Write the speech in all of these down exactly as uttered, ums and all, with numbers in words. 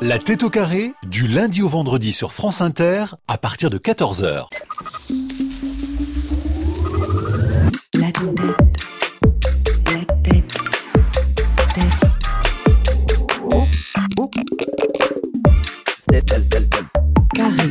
La tête au carré, du lundi au vendredi sur France Inter, à partir de quatorze heures. La tête. La tête. Tête. Oh, oh. Tête, tête, tête, tête. Carré.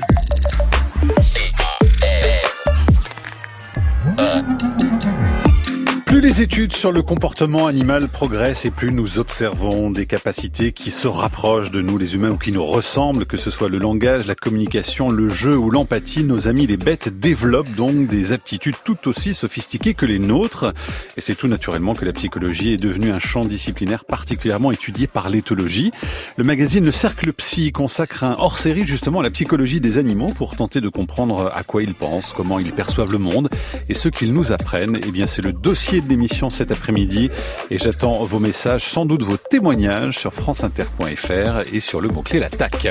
Plus les études sur le comportement animal progressent et plus nous observons des capacités qui se rapprochent de nous les humains ou qui nous ressemblent, que ce soit le langage, la communication, le jeu ou l'empathie, nos amis les bêtes développent donc des aptitudes tout aussi sophistiquées que les nôtres. Et c'est tout naturellement que la psychologie est devenue un champ disciplinaire particulièrement étudié par l'éthologie. Le magazine Le Cercle Psy consacre un hors-série justement à la psychologie des animaux pour tenter de comprendre à quoi ils pensent, comment ils perçoivent le monde et ce qu'ils nous apprennent. Eh bien, c'est le dossier de l'émission cet après-midi et j'attends vos messages, sans doute vos témoignages sur franceinter point fr et sur le mot-clé l'attaque.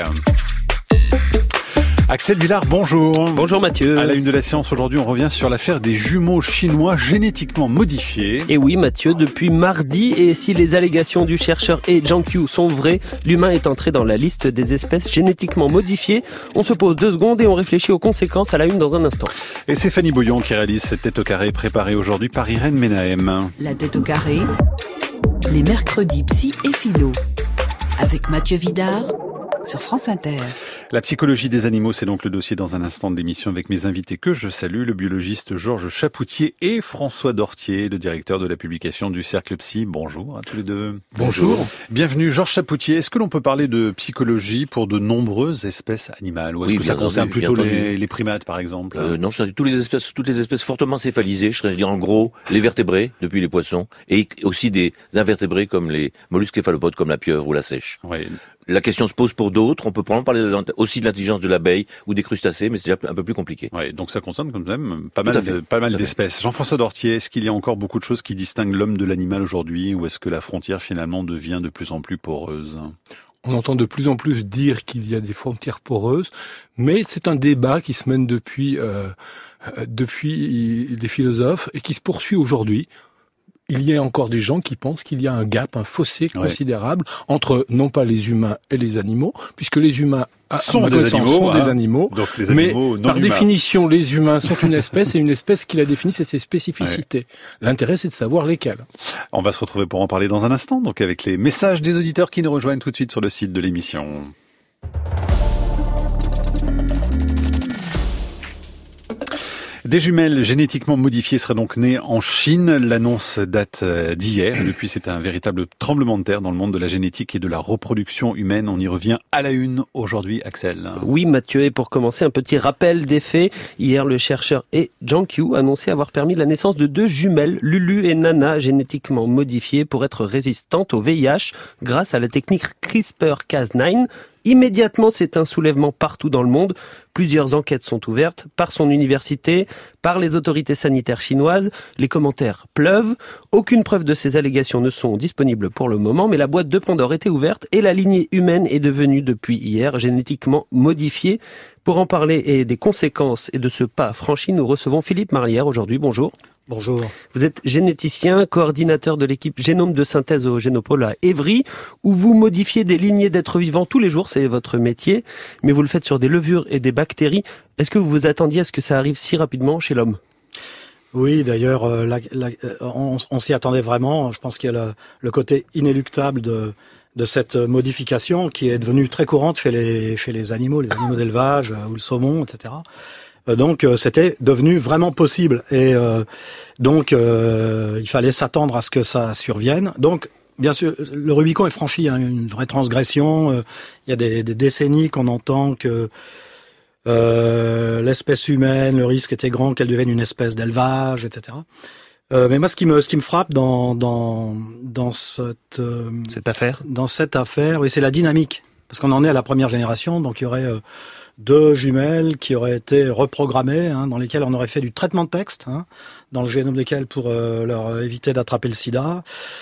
Axel Villard, bonjour. Bonjour Mathieu. À la une de la science, aujourd'hui, on revient sur l'affaire des jumeaux chinois génétiquement modifiés. Et oui Mathieu, depuis mardi, et si les allégations du chercheur He Jiankui sont vraies, l'humain est entré dans la liste des espèces génétiquement modifiées. On se pose deux secondes et on réfléchit aux conséquences à la une dans un instant. Et c'est Fanny Boyon qui réalise cette tête au carré préparée aujourd'hui par Irène Menahem. La tête au carré, les mercredis psy et philo, avec Mathieu Vidard sur France Inter. La psychologie des animaux, c'est donc le dossier dans un instant de l'émission avec mes invités que je salue, le biologiste Georges Chapoutier et François Dortier, le directeur de la publication du Cercle Psy. Bonjour à tous les deux. Bonjour. Bienvenue Georges Chapoutier. Est-ce que l'on peut parler de psychologie pour de nombreuses espèces animales ou est-ce oui, que ça concerne entendu, plutôt les, les primates par exemple? euh, Non, je dis toutes les espèces, toutes les espèces fortement céphalisées. Je serais dire en gros les vertébrés depuis les poissons et aussi des invertébrés comme les mollusques céphalopodes comme la pieuvre ou la seiche. Oui. La question se pose pour d'autres. On peut probablement parler aussi de l'intelligence de l'abeille ou des crustacés, mais c'est déjà un peu plus compliqué. Ouais, donc ça concerne quand même pas mal, fait, de, pas mal d'espèces. Jean-François Dortier, est-ce qu'il y a encore beaucoup de choses qui distinguent l'homme de l'animal aujourd'hui, ou est-ce que la frontière finalement devient de plus en plus poreuse? On entend de plus en plus dire qu'il y a des frontières poreuses, mais c'est un débat qui se mène depuis euh, depuis les philosophes et qui se poursuit aujourd'hui. Il y a encore des gens qui pensent qu'il y a un gap, un fossé considérable ouais. entre non pas les humains et les animaux, puisque les humains sont, des animaux, sont hein. des animaux, donc les animaux mais non par humains. Définition, les humains sont une espèce et une espèce qui la définit, c'est ses spécificités. Ouais. L'intérêt, c'est de savoir lesquelles. On va se retrouver pour en parler dans un instant, donc avec les messages des auditeurs qui nous rejoignent tout de suite sur le site de l'émission. Des jumelles génétiquement modifiées seraient donc nées en Chine. L'annonce date d'hier. Depuis, c'est un véritable tremblement de terre dans le monde de la génétique et de la reproduction humaine. On y revient à la une aujourd'hui, Axel. Oui, Mathieu. Et pour commencer, un petit rappel des faits. Hier, le chercheur He Jiankui annonçait avoir permis la naissance de deux jumelles, Lulu et Nana, génétiquement modifiées pour être résistantes au V I H grâce à la technique CRISPR Cas neuf. Immédiatement, c'est un soulèvement partout dans le monde. Plusieurs enquêtes sont ouvertes par son université, par les autorités sanitaires chinoises. Les commentaires pleuvent. Aucune preuve de ces allégations ne sont disponibles pour le moment, mais la boîte de Pandore était ouverte et la lignée humaine est devenue depuis hier génétiquement modifiée. Pour en parler et des conséquences et de ce pas franchi, nous recevons Philippe Marlière aujourd'hui. Bonjour. Bonjour. Vous êtes généticien, coordinateur de l'équipe Génome de synthèse au Génopôle à Évry, où vous modifiez des lignées d'êtres vivants tous les jours, c'est votre métier, mais vous le faites sur des levures et des bactéries. Est-ce que vous vous attendiez à ce que ça arrive si rapidement chez l'homme ? Oui, d'ailleurs, euh, la, la, on, on s'y attendait vraiment. Je pense qu'il y a le, le côté inéluctable de, de cette modification qui est devenue très courante chez les, chez les animaux, les animaux d'élevage ou le saumon, et cetera. Donc euh, c'était devenu vraiment possible et euh, donc euh, il fallait s'attendre à ce que ça survienne. Donc bien sûr le Rubicon est franchi, hein, une vraie transgression. Euh, il y a des, des décennies qu'on entend que euh, l'espèce humaine, le risque était grand qu'elle devienne une espèce d'élevage, et cetera. Euh, mais moi ce qui me ce qui me frappe dans dans dans cette euh, cette affaire, dans cette affaire, oui, c'est la dynamique parce qu'on en est à la première génération, donc il y aurait euh, deux jumelles qui auraient été reprogrammées, hein, dans lesquelles on aurait fait du traitement de texte, hein, dans le génome desquelles pour euh, leur éviter d'attraper le sida.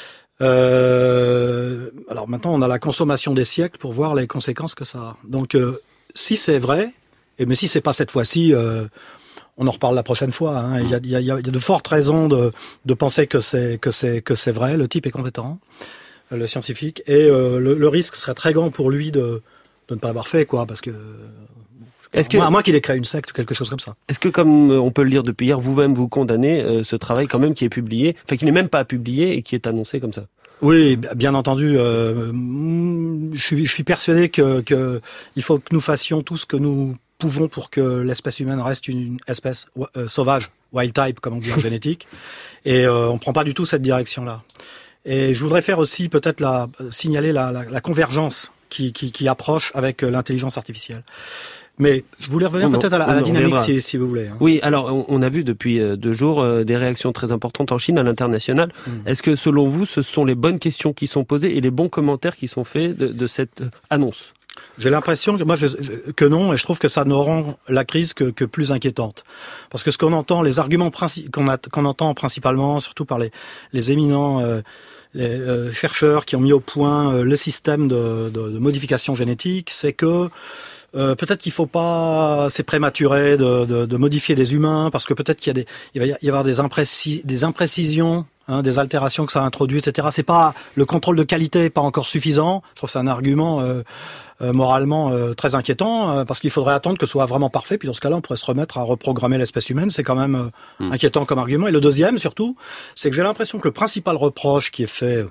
Euh, alors maintenant, on a la consommation des siècles pour voir les conséquences que ça a. Donc, euh, si c'est vrai, et mais si c'est pas cette fois-ci, euh, on en reparle la prochaine fois. Hein, il y a, il y a, il y a de fortes raisons de, de penser que c'est que c'est que c'est vrai. Le type est compétent, le scientifique, et euh, le, le risque serait très grand pour lui de de ne pas l'avoir fait, quoi, parce que... Est-ce que, à moins qu'il ait créé une secte ou quelque chose comme ça. Est-ce que, comme on peut le lire depuis hier, vous-même vous condamnez euh, ce travail quand même qui est publié, enfin qui n'est même pas publié et qui est annoncé comme ça? Oui, bien entendu. Euh, je suis, je suis persuadé que, que il faut que nous fassions tout ce que nous pouvons pour que l'espèce humaine reste une espèce euh, sauvage, wild type, comme on dit en génétique. Et euh, on prend pas du tout cette direction-là. Et je voudrais faire aussi peut-être la, signaler la, la, la convergence qui, qui, qui approche avec l'intelligence artificielle. Mais je voulais revenir non, peut-être à la, à la dynamique, si, si vous voulez. Hein. Oui, alors on, on a vu depuis deux jours euh, des réactions très importantes en Chine, à l'international. Mmh. Est-ce que selon vous, ce sont les bonnes questions qui sont posées et les bons commentaires qui sont faits de, de cette annonce? J'ai l'impression que moi je, je, que non, et je trouve que ça ne rend la crise que, que plus inquiétante. Parce que ce qu'on entend, les arguments princi- qu'on, a, qu'on entend principalement, surtout par les, les éminents euh, les, euh, chercheurs qui ont mis au point euh, le système de, de, de modification génétique, c'est que Euh, peut-être qu'il faut pas, c'est prématuré de, de, de modifier des humains, parce que peut-être qu'il y a des, il va y avoir des imprécis, des imprécisions, hein, des altérations que ça introduit, et cetera. C'est pas, le contrôle de qualité est pas encore suffisant. Je trouve que c'est un argument euh, euh, moralement euh, très inquiétant, euh, parce qu'il faudrait attendre que ce soit vraiment parfait. Puis dans ce cas-là, on pourrait se remettre à reprogrammer l'espèce humaine. C'est quand même euh, mmh. inquiétant comme argument. Et le deuxième, surtout, c'est que j'ai l'impression que le principal reproche qui est fait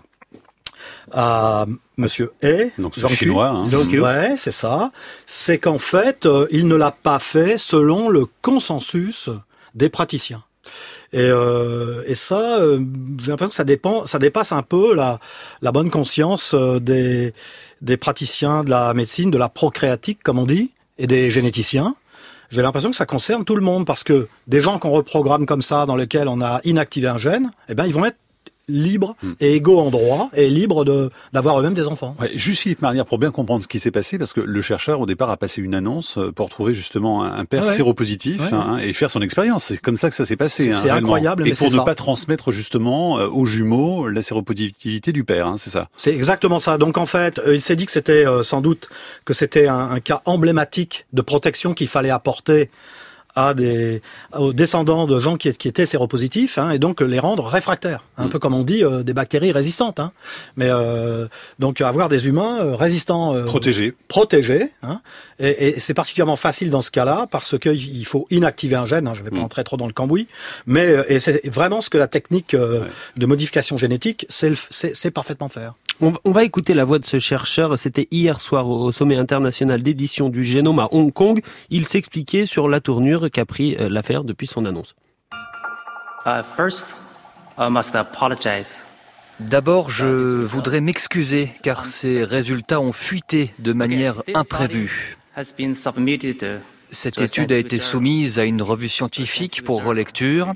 à Monsieur He, donc c'est chinois, hein. Ouais, c'est ça. C'est qu'en fait, euh, il ne l'a pas fait selon le consensus des praticiens. Et, euh, et ça, euh, j'ai l'impression que ça dépend, ça dépasse un peu la, la bonne conscience euh, des, des praticiens de la médecine, de la procréatique, comme on dit, et des généticiens. J'ai l'impression que ça concerne tout le monde, parce que des gens qu'on reprogramme comme ça, dans lesquels on a inactivé un gène, eh ben ils vont être libres et égaux en droit et libres de d'avoir eux-mêmes des enfants. Ouais, juste Philippe Marnière, pour bien comprendre ce qui s'est passé, parce que le chercheur au départ a passé une annonce pour trouver justement un père ah ouais. séropositif ouais. hein, et faire son expérience. C'est comme ça que ça s'est passé. C'est, hein, c'est incroyable. Et mais pour c'est ne ça. pas transmettre justement aux jumeaux la séropositivité du père, hein, c'est ça. C'est exactement ça. Donc en fait, il s'est dit que c'était euh, sans doute que c'était un, un cas emblématique de protection qu'il fallait apporter à des aux descendants de gens qui, qui étaient séropositifs, hein, et donc les rendre réfractaires, un mmh. peu comme on dit euh, des bactéries résistantes, hein. Mais euh, donc avoir des humains euh, résistants, euh, protégés, protégés, hein, et, et c'est particulièrement facile dans ce cas-là parce que il faut inactiver un gène. Hein, je vais pas mmh. entrer trop dans le cambouis, mais euh, et c'est vraiment ce que la technique euh, ouais. de modification génétique, c'est, le, c'est, c'est parfaitement faire. On va écouter la voix de ce chercheur. C'était hier soir au sommet international d'édition du génome à Hong Kong. Il s'expliquait sur la tournure qu'a pris l'affaire depuis son annonce. Uh, first, I must apologize. D'abord, je voudrais m'excuser car ces résultats ont fuité de manière imprévue. Cette étude a été soumise à une revue scientifique pour relecture.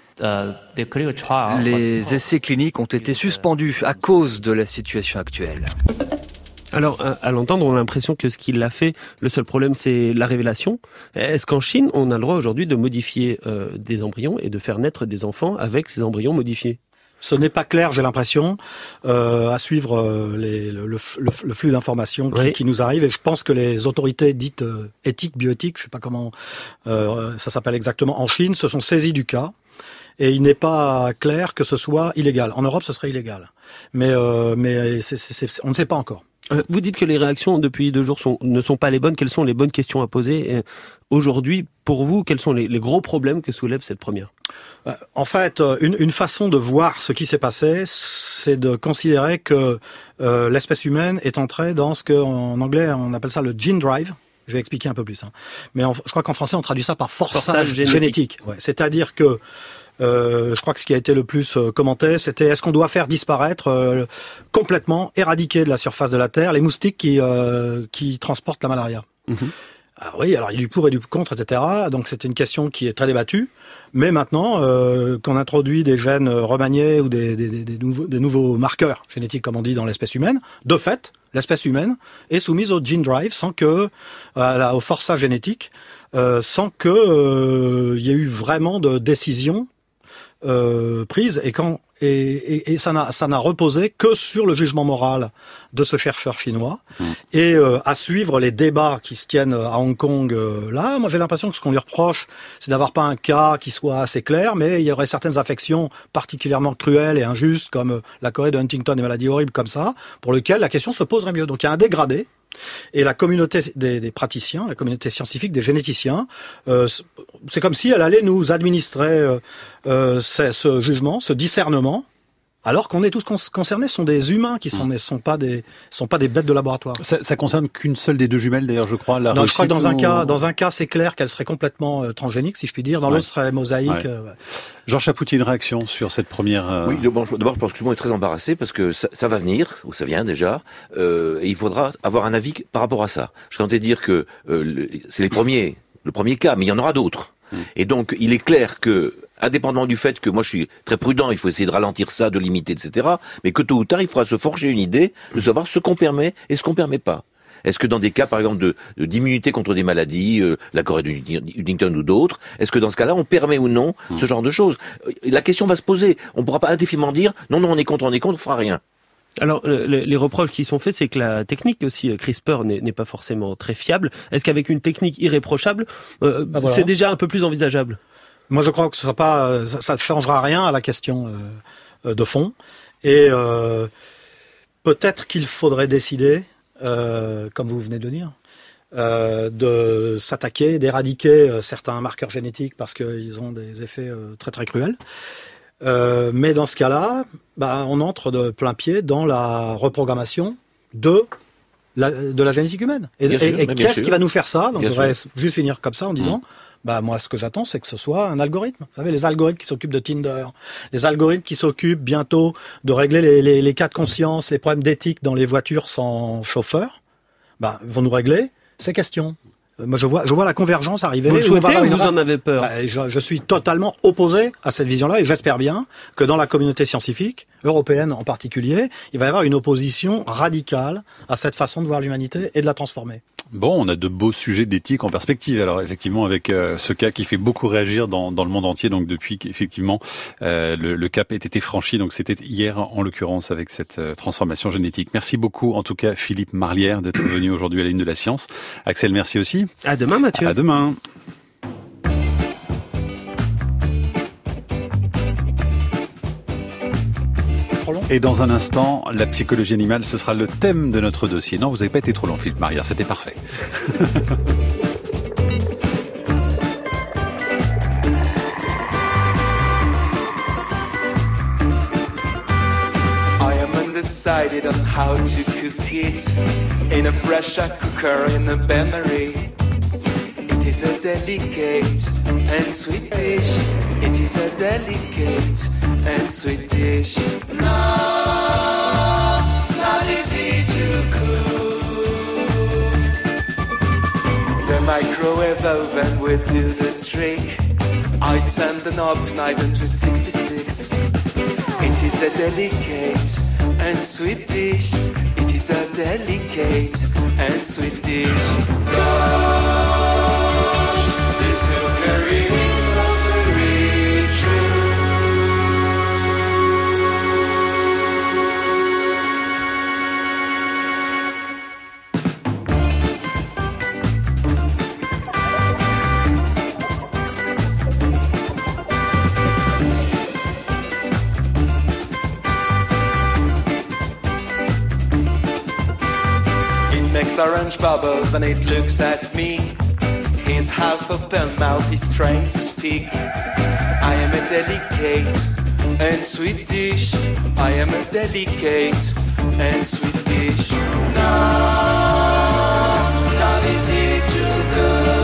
Les essais cliniques ont été suspendus à cause de la situation actuelle. Alors, à l'entendre, on a l'impression que ce qui l'a fait, le seul problème, c'est la révélation. Est-ce qu'en Chine, on a le droit aujourd'hui de modifier euh, des embryons et de faire naître des enfants avec ces embryons modifiés ? Ce n'est pas clair, j'ai l'impression, euh, à suivre euh, les, le, le, le flux d'informations qui, oui. qui nous arrive. Et je pense que les autorités dites euh, éthiques, bioéthiques, je ne sais pas comment euh, ça s'appelle exactement, en Chine, se sont saisies du cas. Et il n'est pas clair que ce soit illégal. En Europe, ce serait illégal. Mais, euh, mais c'est, c'est, c'est, on ne sait pas encore. Vous dites que les réactions depuis deux jours sont, ne sont pas les bonnes. Quelles sont les bonnes questions à poser ? Et aujourd'hui, pour vous, quels sont les, les gros problèmes que soulève cette première ? En fait, une, une façon de voir ce qui s'est passé, c'est de considérer que euh, l'espèce humaine est entrée dans ce qu'en anglais, on appelle ça le gene drive. Je vais expliquer un peu plus. Hein. Mais en, je crois qu'en français, on traduit ça par forçage, forçage génétique. génétique. Ouais. C'est-à-dire que Euh, je crois que ce qui a été le plus euh, commenté, c'était est-ce qu'on doit faire disparaître euh, complètement, éradiquer de la surface de la Terre les moustiques qui euh, qui transportent la malaria. Mm-hmm. Alors oui, alors il y a du pour et du contre, et cetera. Donc c'est une question qui est très débattue. Mais maintenant euh, qu'on introduit des gènes remaniés ou des, des, des, des, nouveaux, des nouveaux marqueurs génétiques, comme on dit dans l'espèce humaine, de fait, l'espèce humaine est soumise au gene drive, sans que euh, au forçage génétique, euh, sans que euh, y ait eu vraiment de décision Euh, prise et quand et, et, et ça n'a ça n'a reposé que sur le jugement moral de ce chercheur chinois mmh. et euh, à suivre les débats qui se tiennent à Hong Kong euh, là, moi j'ai l'impression que ce qu'on lui reproche, c'est d'avoir pas un cas qui soit assez clair, mais il y aurait certaines affections particulièrement cruelles et injustes comme la Corée de Huntington, des maladies horribles comme ça, pour lesquelles la question se poserait mieux. Donc il y a un dégradé Et la communauté des, des praticiens, la communauté scientifique, des généticiens, euh, c'est comme si elle allait nous administrer euh, euh, ce, ce jugement, ce discernement, alors qu'on est tous concernés, ce sont des humains qui sont, mmh. mais sont pas des, sont pas des bêtes de laboratoire. Ça, ça concerne qu'une seule des deux jumelles, d'ailleurs, je crois. La non, je crois que dans ou... un cas, dans un cas, c'est clair qu'elle serait complètement euh, transgénique, si je puis dire. Dans ouais. l'autre, serait mosaïque. Ouais. Euh, ouais. Georges Chapoutier, une réaction sur cette première. Euh... Oui, d'abord, d'abord, je pense que tout le monde est très embarrassé parce que ça, ça va venir, ou ça vient déjà, euh, et il faudra avoir un avis par rapport à ça. Je tentais de dire que euh, le, c'est les premiers, le premier cas, mais il y en aura d'autres. Hum. Et donc, il est clair que, indépendamment du fait que moi je suis très prudent, il faut essayer de ralentir ça, de limiter, et cetera. Mais que tôt ou tard, il faudra se forger une idée de savoir ce qu'on permet et ce qu'on permet pas. Est-ce que dans des cas, par exemple, de, de d'immunité contre des maladies, euh, la Corée du Huntington ou d'autres, est-ce que dans ce cas-là, on permet ou non ce genre de choses? La question va se poser. On ne pourra pas indéfiniment dire non, non, on est contre, on est contre, on fera rien. Alors, le, les reproches qui sont faits, c'est que la technique aussi, CRISPR, n'est, n'est pas forcément très fiable. Est-ce qu'avec une technique irréprochable, euh, ah, voilà. c'est déjà un peu plus envisageable? Moi, je crois que ça pas, ça ne changera rien à la question euh, de fond. Et euh, peut-être qu'il faudrait décider, euh, comme vous venez de dire, euh, de s'attaquer, d'éradiquer euh, certains marqueurs génétiques parce qu'ils ont des effets euh, très très cruels. Euh, mais dans ce cas-là, bah, on entre de plein pied dans la reprogrammation de la, de la génétique humaine. Et, et, sûr, et qu'est-ce sûr. qui va nous faire ça? Donc, je voudrais juste finir comme ça en disant... Mmh. Bah, moi, ce que j'attends, c'est que ce soit un algorithme. Vous savez, les algorithmes qui s'occupent de Tinder, les algorithmes qui s'occupent bientôt de régler les, les, les cas de conscience, les problèmes d'éthique dans les voitures sans chauffeur, bah, vont nous régler ces questions. Moi, je vois, je vois la convergence arriver. Vous le souhaitez ou vous en avez peur? Bah, je, je suis totalement opposé à cette vision-là et j'espère bien que dans la communauté scientifique, européenne en particulier, il va y avoir une opposition radicale à cette façon de voir l'humanité et de la transformer. Bon, on a de beaux sujets d'éthique en perspective. Alors effectivement, avec euh, ce cas qui fait beaucoup réagir dans, dans le monde entier, donc depuis qu'effectivement euh, le, le cap ait été franchi, donc c'était hier en l'occurrence avec cette euh, transformation génétique. Merci beaucoup en tout cas Philippe Marlière d'être venu aujourd'hui à la Une de la Science. Axel, merci aussi. À demain Mathieu. À demain. Et dans un instant, la psychologie animale, ce sera le thème de notre dossier. Non, vous n'avez pas été trop long, Philippe Marlière, c'était parfait. I am undecided on how to cook it in a pressure cooker in a bain-marie. It is a delicate and sweet dish. It is a delicate and sweet dish. Not, not easy to cook. The microwave oven will do the trick. I turned the knob to nine hundred sixty-six. It is a delicate and sweet dish. It is a delicate and sweet dish. Gosh, this cookery is so sweet, true. Makes orange bubbles and it looks at me. His half open mouth is trying to speak. I am a delicate and sweet dish. I am a delicate and sweet dish. Not, not easy to cook.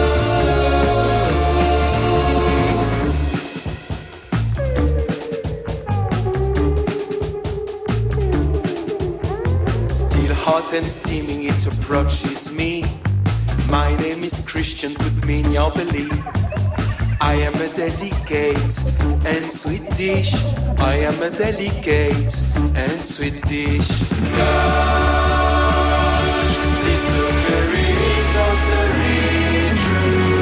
Still hot and steaming, it approaches me. My name is Christian, put me in your belief. I am a delicate and sweet dish. I am a delicate and sweet dish. Gosh, this cookery is so serene, true.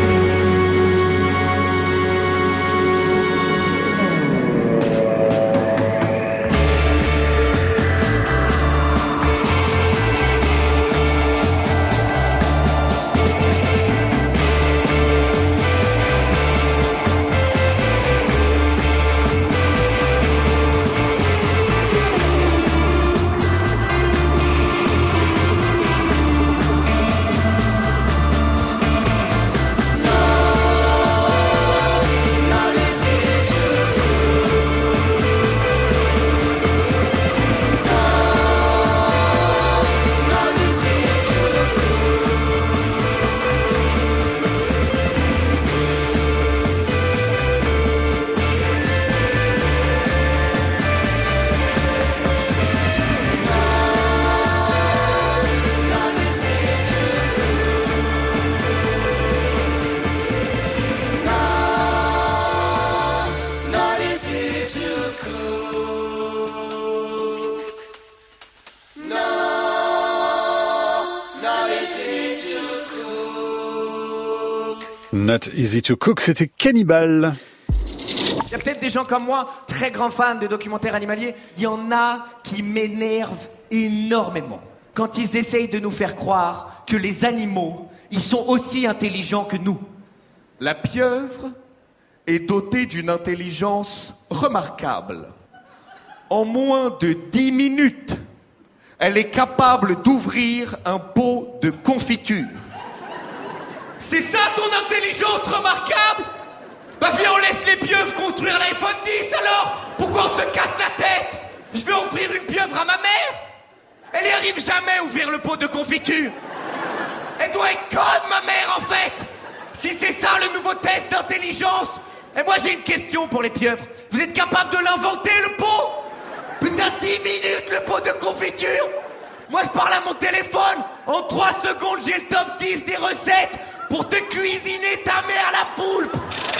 Not easy to cook, c'était Cannibal. Il y a peut-être des gens comme moi, très grands fans de documentaires animaliers. Il y en a qui m'énervent énormément. Quand ils essayent de nous faire croire que les animaux, ils sont aussi intelligents que nous. La pieuvre est dotée d'une intelligence remarquable. En moins de dix minutes, elle est capable d'ouvrir un pot de confiture. C'est ça ton intelligence remarquable ? Bah viens, on laisse les pieuvres construire l'iPhone dix alors. Pourquoi on se casse la tête ? Je vais offrir une pieuvre à ma mère. Elle n'y arrive jamais à ouvrir le pot de confiture. Elle doit être conne, ma mère, en fait. Si c'est ça le nouveau test d'intelligence. Et moi j'ai une question pour les pieuvres. Vous êtes capable de l'inventer, le pot ? Putain, dix minutes le pot de confiture. Moi je parle à mon téléphone. En trois secondes j'ai le top dix des recettes pour te cuisiner ta mère la poulpe.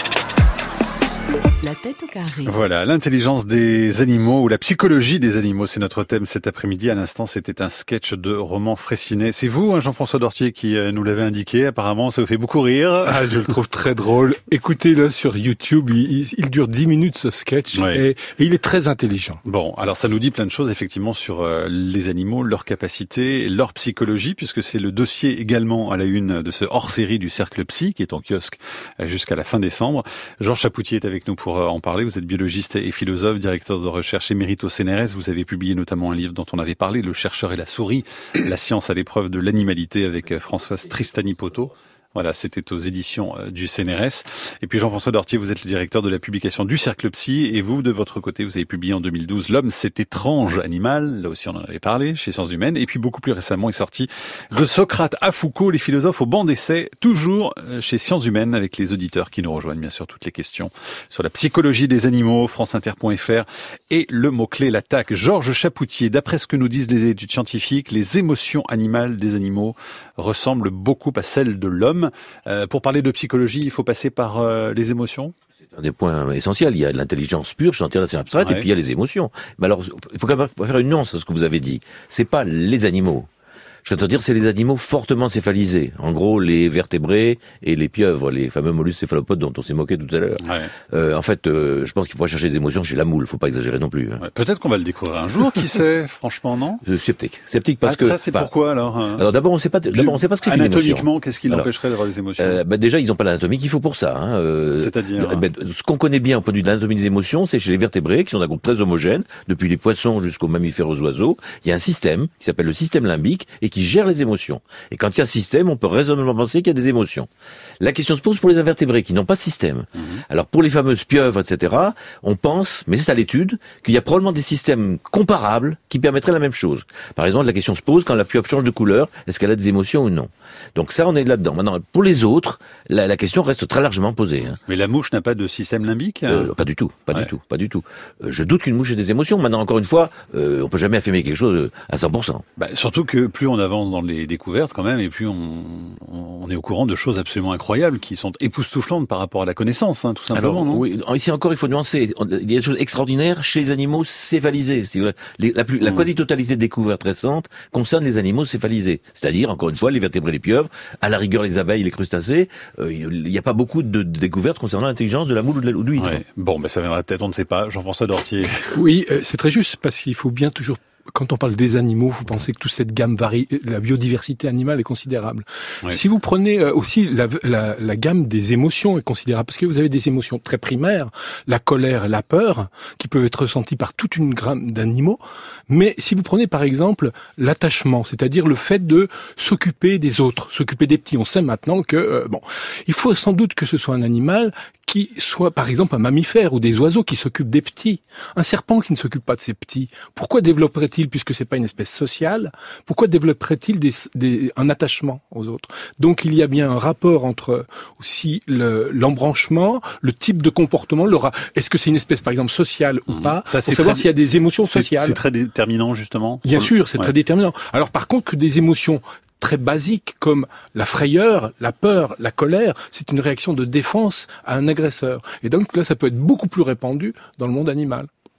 La tête au carré. Voilà, l'intelligence des animaux ou la psychologie des animaux, c'est notre thème cet après-midi. À l'instant, c'était un sketch de Roman Fraissinet. C'est vous, hein, Jean-François Dortier, qui nous l'avez indiqué. Apparemment, ça vous fait beaucoup rire. Ah, je le trouve très drôle. Écoutez-le sur YouTube. Il, il dure dix minutes, ce sketch. Ouais. Et, et il est très intelligent. Bon, alors ça nous dit plein de choses, effectivement, sur euh, les animaux, leur capacité, leur psychologie, puisque c'est le dossier également à la une de ce hors-série du Cercle Psy, qui est en kiosque jusqu'à la fin décembre. Georges Chapoutier est avec nous pour en parler. Vous êtes biologiste et philosophe, directeur de recherche émérite au C N R S. Vous avez publié notamment un livre dont on avait parlé, Le chercheur et la souris, la science à l'épreuve de l'animalité, avec Françoise Tristani-Poto. Voilà, c'était aux éditions du C N R S. Et puis Jean-François Dortier, vous êtes le directeur de la publication du Cercle Psy. Et vous, de votre côté, vous avez publié en deux mille douze L'homme, cet étrange animal. Là aussi, on en avait parlé chez Sciences Humaines. Et puis beaucoup plus récemment est sorti De Socrate à Foucault, les philosophes au banc d'essai, toujours chez Sciences Humaines, avec les auditeurs qui nous rejoignent, bien sûr, toutes les questions sur la psychologie des animaux, franceinter point f r et le mot-clé l'attaque. Georges Chapoutier, d'après ce que nous disent les études scientifiques, les émotions animales des animaux ressemblent beaucoup à celles de l'homme. Euh, pour parler de psychologie, il faut passer par euh, les émotions ? C'est un des points essentiels. Il y a l'intelligence pure, je suis entièrement abstraite, ouais. Et puis il y a les émotions. Mais alors, il faut quand même faire une nuance à ce que vous avez dit. C'est pas les animaux. Je vais te dire, c'est les animaux fortement céphalisés. En gros, les vertébrés et les pieuvres, les fameux mollusques céphalopodes dont on s'est moqué tout à l'heure. Ouais. Euh, en fait, euh, je pense qu'il faut pas chercher des émotions chez la moule. Faut pas exagérer non plus. Hein. Ouais, peut-être qu'on va le découvrir un jour. Qui sait, franchement, non ? Je suis sceptique. Sceptique parce ah, que. Ça, c'est bah, pourquoi alors hein Alors d'abord, on sait pas. D'abord, on sait pas ce que c'est une émotion. Anatomiquement, qu'est-ce qui l'empêcherait d'avoir des émotions ? euh, bah, Déjà, ils ont pas l'anatomie qu'il faut pour ça. Hein. Euh, C'est-à-dire bah, ce qu'on connaît bien au point de vue de l'anatomie des émotions, c'est chez les vertébrés, qui sont d'un groupe très homogène, depuis les poissons jusqu'aux mammifères, aux oiseaux. Il y a un système qui s'appelle le système limbique et qui gère les émotions. Et quand il y a un système, on peut raisonnablement penser qu'il y a des émotions. La question se pose pour les invertébrés qui n'ont pas de système. Mmh. Alors pour les fameuses pieuvres, et cetera, on pense, mais c'est à l'étude, qu'il y a probablement des systèmes comparables qui permettraient la même chose. Par exemple, la question se pose quand la pieuvre change de couleur, est-ce qu'elle a des émotions ou non ? Donc ça, on est là-dedans. Maintenant, pour les autres, la, la question reste très largement posée. Hein. Mais la mouche n'a pas de système limbique hein euh, Pas du tout, pas ouais. du tout, pas du tout. Euh, je doute qu'une mouche ait des émotions. Maintenant, encore une fois, euh, on peut jamais affirmer quelque chose à cent pour cent. Bah, surtout que plus on avance dans les découvertes, quand même, et puis on, on est au courant de choses absolument incroyables qui sont époustouflantes par rapport à la connaissance, hein, tout simplement. Alors, non oui, ici encore, il faut nuancer. Il y a des choses extraordinaires chez les animaux céphalisés. Les, la, plus, la quasi-totalité des découvertes récentes concerne les animaux céphalisés. C'est-à-dire, encore une fois, les vertébrés, les pieuvres, à la rigueur les abeilles, les crustacés. Euh, il n'y a pas beaucoup de, de découvertes concernant l'intelligence de la moule ou de l'huître. Ouais. Bon, ben ça viendra peut-être, on ne sait pas. Jean-François Dortier. Oui, euh, c'est très juste, parce qu'il faut bien toujours... Quand on parle des animaux, vous pensez que toute cette gamme varie, la biodiversité animale est considérable. Oui. Si vous prenez aussi la, la, la gamme des émotions est considérable, parce que vous avez des émotions très primaires, la colère, la peur, qui peuvent être ressenties par toute une gamme d'animaux. Mais si vous prenez par exemple l'attachement, c'est-à-dire le fait de s'occuper des autres, s'occuper des petits, on sait maintenant que euh, bon, il faut sans doute que ce soit un animal qui soit par exemple un mammifère ou des oiseaux qui s'occupent des petits. Un serpent qui ne s'occupe pas de ses petits, pourquoi développerait-il, puisque c'est pas une espèce sociale, pourquoi développerait-il des, des, un attachement aux autres ? Donc il y a bien un rapport entre aussi le, l'embranchement, le type de comportement, le ra... est-ce que c'est une espèce par exemple sociale ou mmh. pas, ça, pour savoir très, s'il y a des émotions sociales. C'est très déterminant justement. Bien sûr, c'est ouais. très déterminant. Alors par contre que des émotions très basiques comme la frayeur, la peur, la colère, c'est une réaction de défense à un agresseur. Et donc là, ça peut être beaucoup plus répandu dans le monde animal.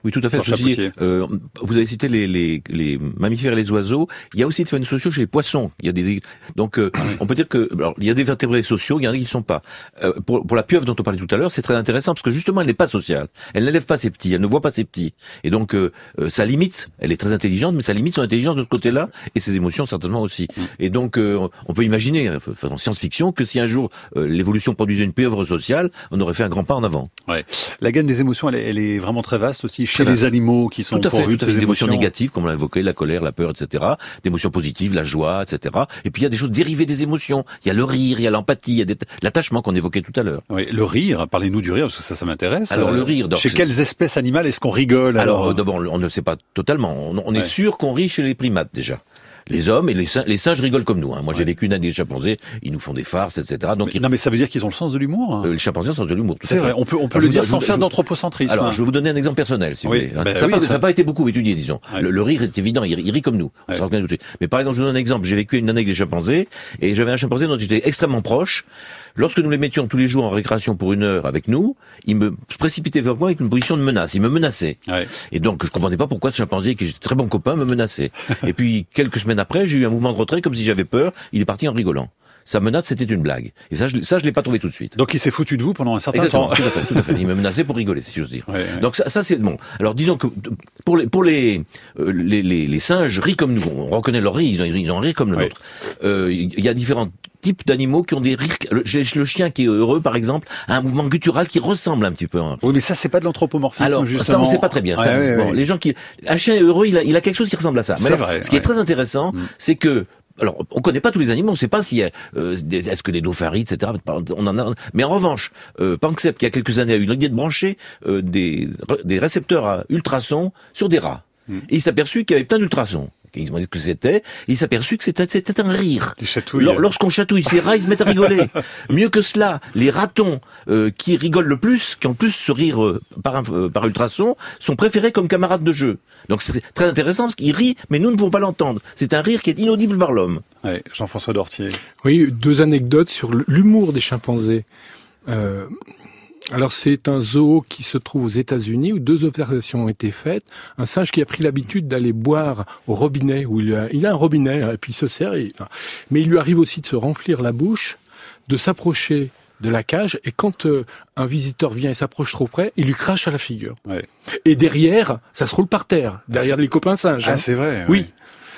Oui, tout à fait. Ceci, euh, vous avez cité les, les, les mammifères et les oiseaux. Il y a aussi des phénomènes sociaux chez les poissons. Il y a des, donc, euh, on peut dire que, alors, il y a des vertébrés sociaux, il y en a qui ne sont pas. Euh, pour, pour la pieuvre dont on parlait tout à l'heure, c'est très intéressant parce que justement, elle n'est pas sociale. Elle n'élève pas ses petits, elle ne voit pas ses petits. Et donc, euh, euh, ça limite. Elle est très intelligente, mais ça limite son intelligence de ce côté-là et ses émotions certainement aussi. Mmh. Et donc, euh, on peut imaginer, enfin, en science-fiction, que si un jour euh, l'évolution produisait une pieuvre sociale, on aurait fait un grand pas en avant. Ouais. La gamme des émotions, elle est, elle est vraiment très vaste aussi chez les animaux qui sont pourvus de ces émotions. Des émotions émotions négatives, comme on l'a évoqué, la colère, la peur, et cetera. Des émotions positives, la joie, et cetera. Et puis il y a des choses dérivées des émotions. Il y a le rire, il y a l'empathie, il y a des... l'attachement qu'on évoquait tout à l'heure. Oui, le rire. Parlez-nous du rire parce que ça, ça m'intéresse. Alors le rire. Donc, chez c'est... quelles espèces animales est-ce qu'on rigole alors, alors d'abord, on ne sait pas totalement. On, on ouais. est sûr qu'on rit chez les primates déjà. Les hommes et les, singes, les singes rigolent comme nous. Hein. Moi, ouais. j'ai vécu une année des chimpanzés. Ils nous font des farces, et cetera. Donc, mais, ils... Non, mais ça veut dire qu'ils ont le sens de l'humour. Hein. Euh, les chimpanzés ont le sens de l'humour. C'est vrai. On peut, on peut alors, le dire sans je, faire je, d'anthropocentrisme. Alors, hein. je vais vous donner un exemple personnel, si oui, vous voulez. Ben, ça n'a oui, pas, pas été beaucoup étudié, disons. Ouais. Le, le rire est évident. Il, il rit comme nous. Ouais. Ça tout de suite. Mais par exemple, je vous donne un exemple. J'ai vécu une année avec des chimpanzés et j'avais un chimpanzé dont j'étais extrêmement proche. Lorsque nous les mettions tous les jours en récréation pour une heure avec nous, il me précipitait vers moi avec une position de menace. Il me menaçait. Ouais. Et donc, je comprenais pas pourquoi ce chimpanzé, qui était très bon copain, me menaçait. Et puis, quelques semaines après, j'ai eu un mouvement de retrait comme si j'avais peur. Il est parti en rigolant. Sa menace, c'était une blague. Et ça, je, ça, je l'ai pas trouvé tout de suite. Donc, il s'est foutu de vous pendant un certain Exactement, temps. Tout à fait, tout à fait. Il me menaçait pour rigoler, si j'ose dire. Ouais, ouais. Donc ça, ça c'est bon. Alors, disons que pour les pour les euh, les, les les singes rient comme nous. On reconnaît leur rire. Ils ont ils ont un rire comme le nôtre. Ouais. Euh, il y a différents types d'animaux qui ont des rires. Le, le chien qui est heureux, par exemple, a un mouvement guttural qui ressemble un petit peu. Hein. Oui, mais ça, c'est pas de l'anthropomorphisme. Alors, justement. ça, on sait pas très bien. Ouais, ça, ouais, bon, ouais. Les gens qui, un chien est heureux, il a, il a quelque chose qui ressemble à ça. Mais c'est alors, vrai. Ce qui ouais. est très intéressant, mm. c'est que alors, on connaît pas tous les animaux, on sait pas si euh, est-ce que les dauphins rient, et cetera. On en a, mais en revanche, euh, Panksepp, qui il y a quelques années a eu l'idée de brancher euh, des des récepteurs à ultrasons sur des rats, mm. et il s'est aperçu qu'il y avait plein d'ultrasons. Ils m'ont dit ce que c'était, et il s'est aperçu que c'était, c'était un rire. Lors, lorsqu'on chatouille ces rats, ils se mettent à rigoler. Mieux que cela, les ratons euh, qui rigolent le plus, qui ont le plus ce rire euh, par, euh, par ultrason, sont préférés comme camarades de jeu. Donc c'est très intéressant parce qu'ils rient, mais nous ne pouvons pas l'entendre. C'est un rire qui est inaudible par l'homme. Ouais, Jean-François Dortier. Oui, deux anecdotes sur l'humour des chimpanzés. Euh... Alors c'est un zoo qui se trouve aux États-Unis où deux observations ont été faites. Un singe qui a pris l'habitude d'aller boire au robinet, où il a, il a un robinet, et puis il se sert, et, mais il lui arrive aussi de se remplir la bouche, de s'approcher de la cage, et quand euh, un visiteur vient et s'approche trop près, il lui crache à la figure. Ouais. Et derrière, ça se roule par terre, derrière ah, les copains singes. Ah hein. c'est vrai. Oui. Ouais.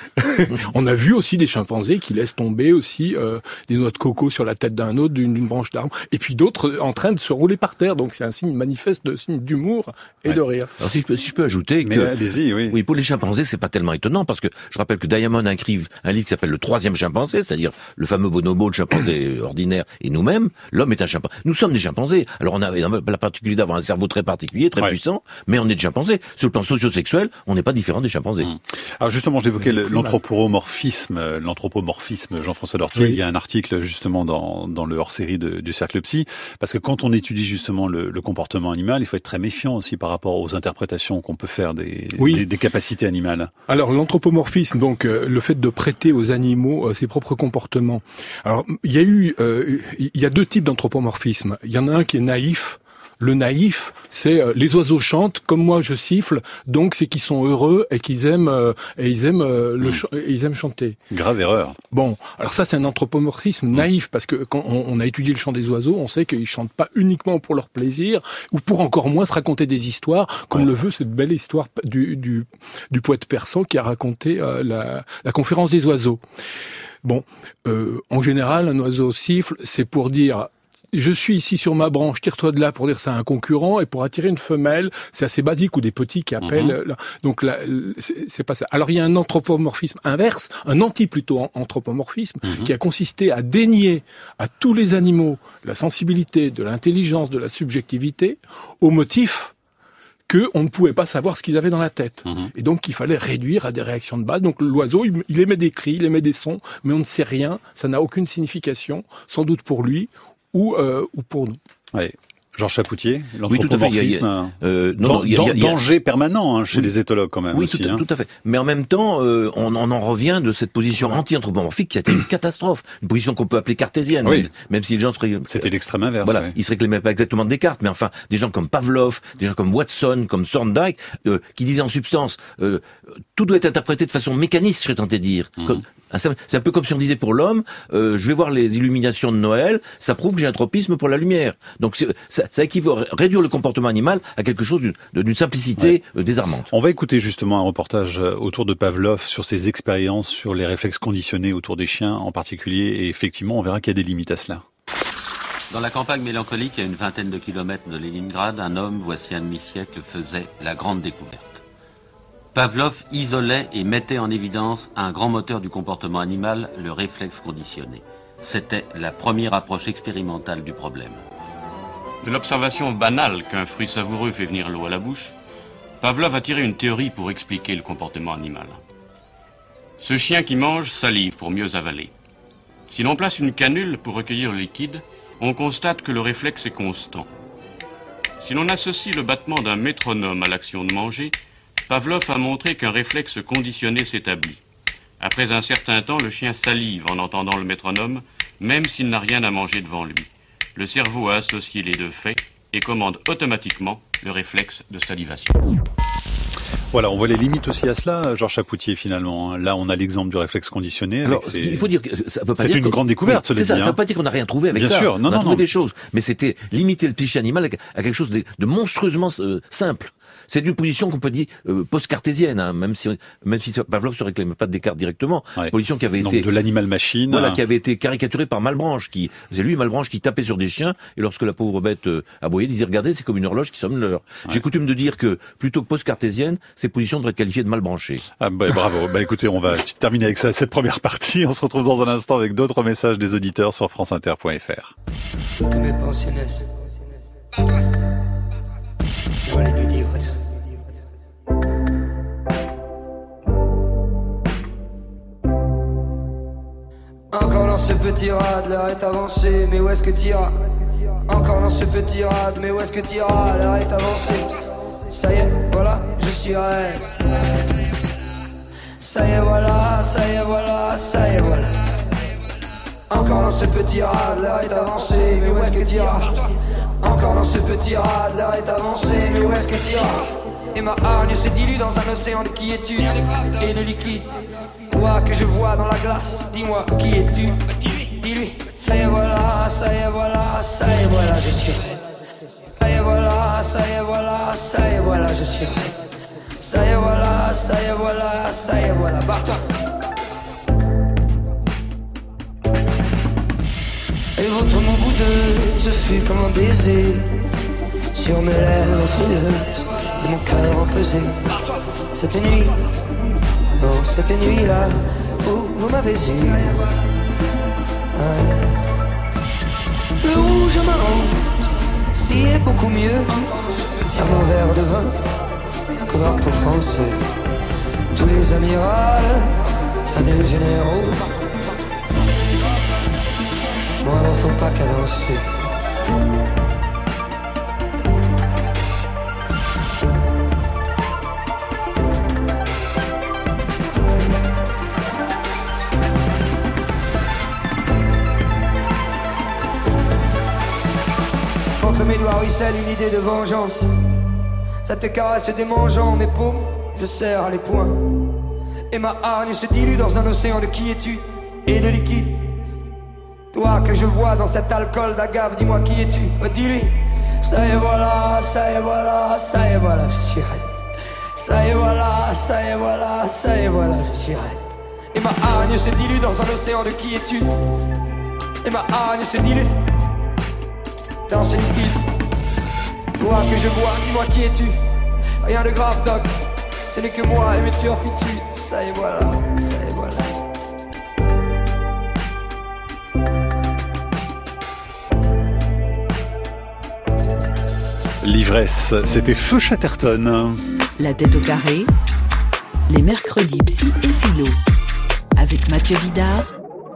On a vu aussi des chimpanzés qui laissent tomber aussi euh, des noix de coco sur la tête d'un autre d'une, d'une branche d'arbre, et puis d'autres en train de se rouler par terre. Donc c'est un signe manifeste, de signe d'humour et ouais. de rire. Alors si je peux, si je peux ajouter Mais que allez-y, oui. oui, pour les chimpanzés, c'est pas tellement étonnant parce que je rappelle que Diamond écrive un livre qui s'appelle Le Troisième chimpanzé, c'est-à-dire le fameux bonobo, le chimpanzé ordinaire, et nous-mêmes, l'homme est un chimpanzé. Nous sommes des chimpanzés. Alors on a la particularité d'avoir un cerveau très particulier, très ouais. puissant, mais on est des chimpanzés. Sur le plan socio-sexuel, on n'est pas différent des chimpanzés. Mmh. Alors justement, j'évoquais l'anthropomorphisme. L'anthropomorphisme, Jean-François Dortier, oui. Il y a un article justement dans, dans le hors-série de, du Cercle Psy, parce que quand on étudie justement le, le comportement animal, il faut être très méfiant aussi par rapport aux interprétations qu'on peut faire des, oui. des, des capacités animales. Alors l'anthropomorphisme, donc euh, le fait de prêter aux animaux euh, ses propres comportements. Alors il y a eu, euh, il y a deux types d'anthropomorphisme. Il y en a un qui est naïf. Le naïf, c'est euh, les oiseaux chantent comme moi je siffle, donc c'est qu'ils sont heureux et qu'ils aiment euh, et ils aiment euh, le mmh. ch- et ils aiment chanter. Grave erreur. Bon, alors ça c'est un anthropomorphisme mmh. naïf parce que quand on, on a étudié le chant des oiseaux, on sait qu'ils chantent pas uniquement pour leur plaisir ou pour encore moins se raconter des histoires, comme ouais. le veut cette belle histoire du du, du poète persan qui a raconté euh, la, la conférence des oiseaux. Bon, euh, en général, un oiseau siffle, c'est pour dire je suis ici sur ma branche, tire-toi de là pour dire ça à un concurrent, et pour attirer une femelle, c'est assez basique, ou des petits qui appellent. Mmh. Là. Donc là, c'est, c'est pas ça. Alors il y a un anthropomorphisme inverse, un anti plutôt anthropomorphisme, mmh. qui a consisté à dénier à tous les animaux la sensibilité, de l'intelligence, de la subjectivité, au motif que on ne pouvait pas savoir ce qu'ils avaient dans la tête. Mmh. Et donc, il fallait réduire à des réactions de base. Donc, l'oiseau, il, il émet des cris, il émet des sons, mais on ne sait rien, ça n'a aucune signification, sans doute pour lui, ou, euh, ou pour nous. Ouais. Georges Chapoutier, oui, tout à fait. Il y a, il y a, euh, non, non, il y a, il y a, danger permanent hein, chez oui, les éthologues quand même. Oui, aussi, tout, hein. tout à fait. Mais en même temps, euh, on, on en revient de cette position anti-anthropomorphique qui a été une catastrophe, une position qu'on peut appeler cartésienne, oui. même, même si les gens seraient... C'était l'extrême inverse. Voilà, oui. ils se réclamaient pas exactement de Descartes, mais enfin, des gens comme Pavlov, des gens comme Watson, comme Thorndike, euh, qui disaient en substance, euh, tout doit être interprété de façon mécaniste, je serais tenté de dire. Mmh. Comme, c'est un peu comme si on disait pour l'homme, euh, je vais voir les illuminations de Noël, ça prouve que j'ai un tropisme pour la lumière. Donc ça, ça équivaut à réduire le comportement animal à quelque chose d'une, d'une simplicité ouais. désarmante. On va écouter justement un reportage autour de Pavlov sur ses expériences, sur les réflexes conditionnés autour des chiens en particulier, et effectivement on verra qu'il y a des limites à cela. Dans la campagne mélancolique, à une vingtaine de kilomètres de Leningrad, un homme, voici un demi-siècle, faisait la grande découverte. Pavlov isolait et mettait en évidence un grand moteur du comportement animal, le réflexe conditionné. C'était la première approche expérimentale du problème. De l'observation banale qu'un fruit savoureux fait venir l'eau à la bouche, Pavlov a tiré une théorie pour expliquer le comportement animal. Ce chien qui mange salive pour mieux avaler. Si l'on place une canule pour recueillir le liquide, on constate que le réflexe est constant. Si l'on associe le battement d'un métronome à l'action de manger, Pavlov a montré qu'un réflexe conditionné s'établit. Après un certain temps, le chien salive en entendant le métronome, même s'il n'a rien à manger devant lui. Le cerveau a associé les deux faits et commande automatiquement le réflexe de salivation. Voilà, on voit les limites aussi à cela, Georges Chapoutier, finalement. Là, on a l'exemple du réflexe conditionné. Alors, ces... il faut dire que ça veut pas c'est dire une que... grande découverte, oui, cela c'est ça, dit. ça hein. veut pas dire qu'on n'a rien trouvé avec Bien ça. sûr, non, on a non, trouvé non. des choses, mais c'était limiter le psyché animal à quelque chose de, de monstrueusement euh, simple. C'est une position qu'on peut dire euh, post-cartésienne, hein, même si même si Pavlov se réclamait pas de Descartes directement. Ouais. Position qui avait Donc été de l'animal-machine. Voilà, qui avait été caricaturée par Malebranche, qui c'est lui Malebranche qui tapait sur des chiens et lorsque la pauvre bête euh, aboyait, il disait regardez, c'est comme une horloge qui sonne l'heure. Ouais. J'ai coutume de dire que plutôt que post-cartésienne, ces positions devraient être qualifiées de malbranchées. Ah bah, bravo. Bah écoutez, on va terminer avec ça, cette première partie. On se retrouve dans un instant avec d'autres messages des auditeurs sur franceinter point f r. Toutes mes pensées naissent dans les nuits d'ivresse. Encore dans ce petit rad, l'heure est avancée, mais où est-ce que t'iras? Encore dans ce petit rad, mais où est-ce que t'iras? L'heure est avancée. Ça y est, voilà, je suis raide. Ça y est, voilà, ça y est, voilà, ça y est, voilà. Encore dans ce petit rad, l'heure est avancée, mais où est-ce que t'iras? Encore dans ce petit rad, l'heure est avancée, mais où est-ce que t'iras? Et ma hargne se dilue dans un océan de quiétude et de liquide. Toi que je vois dans la glace, dis-moi qui es-tu? Dis-lui. Ça y est voilà, ça y est voilà, ça y est voilà, je suis raide. Ça y est voilà, ça y est voilà, ça y est voilà, je suis raide. Ça y est voilà, ça y est voilà, ça y est voilà, barre-toi. Et votre mon boudeux, je fus comme un baiser sur mes lèvres frileuses et mon cœur empesé. Cette nuit, oh cette nuit-là où vous m'avez eu, ouais. Le rouge à ma honte, si est beaucoup mieux à mon verre de vin que drapeau français. Tous les amirals, ça des généraux. Moi il faut pas cadencer. Entre mes doigts ruisselle une idée de vengeance. Ça te caresse démangeant mes paumes, je serre les poings. Et ma hargne se dilue dans un océan de quiétude et de liquide. Toi que je vois dans cet alcool d'agave, dis-moi qui es-tu? Oh, dis-lui. Ça y est voilà, ça y est voilà, ça y est voilà, je suis raide. Ça y est voilà, ça y est voilà, ça y est voilà, je suis raide. Et ma hargne se dilue dans un océan de quiétude. Et ma hargne se dilue dans ce liquide. Toi que je vois, dis-moi qui es-tu? Rien de grave, doc. Ce n'est que moi et mes turpitudes. Ça y est voilà, ça y est voilà. L'ivresse, c'était Feu Chatterton. La tête au carré, les mercredis psy et philo, avec Mathieu Vidard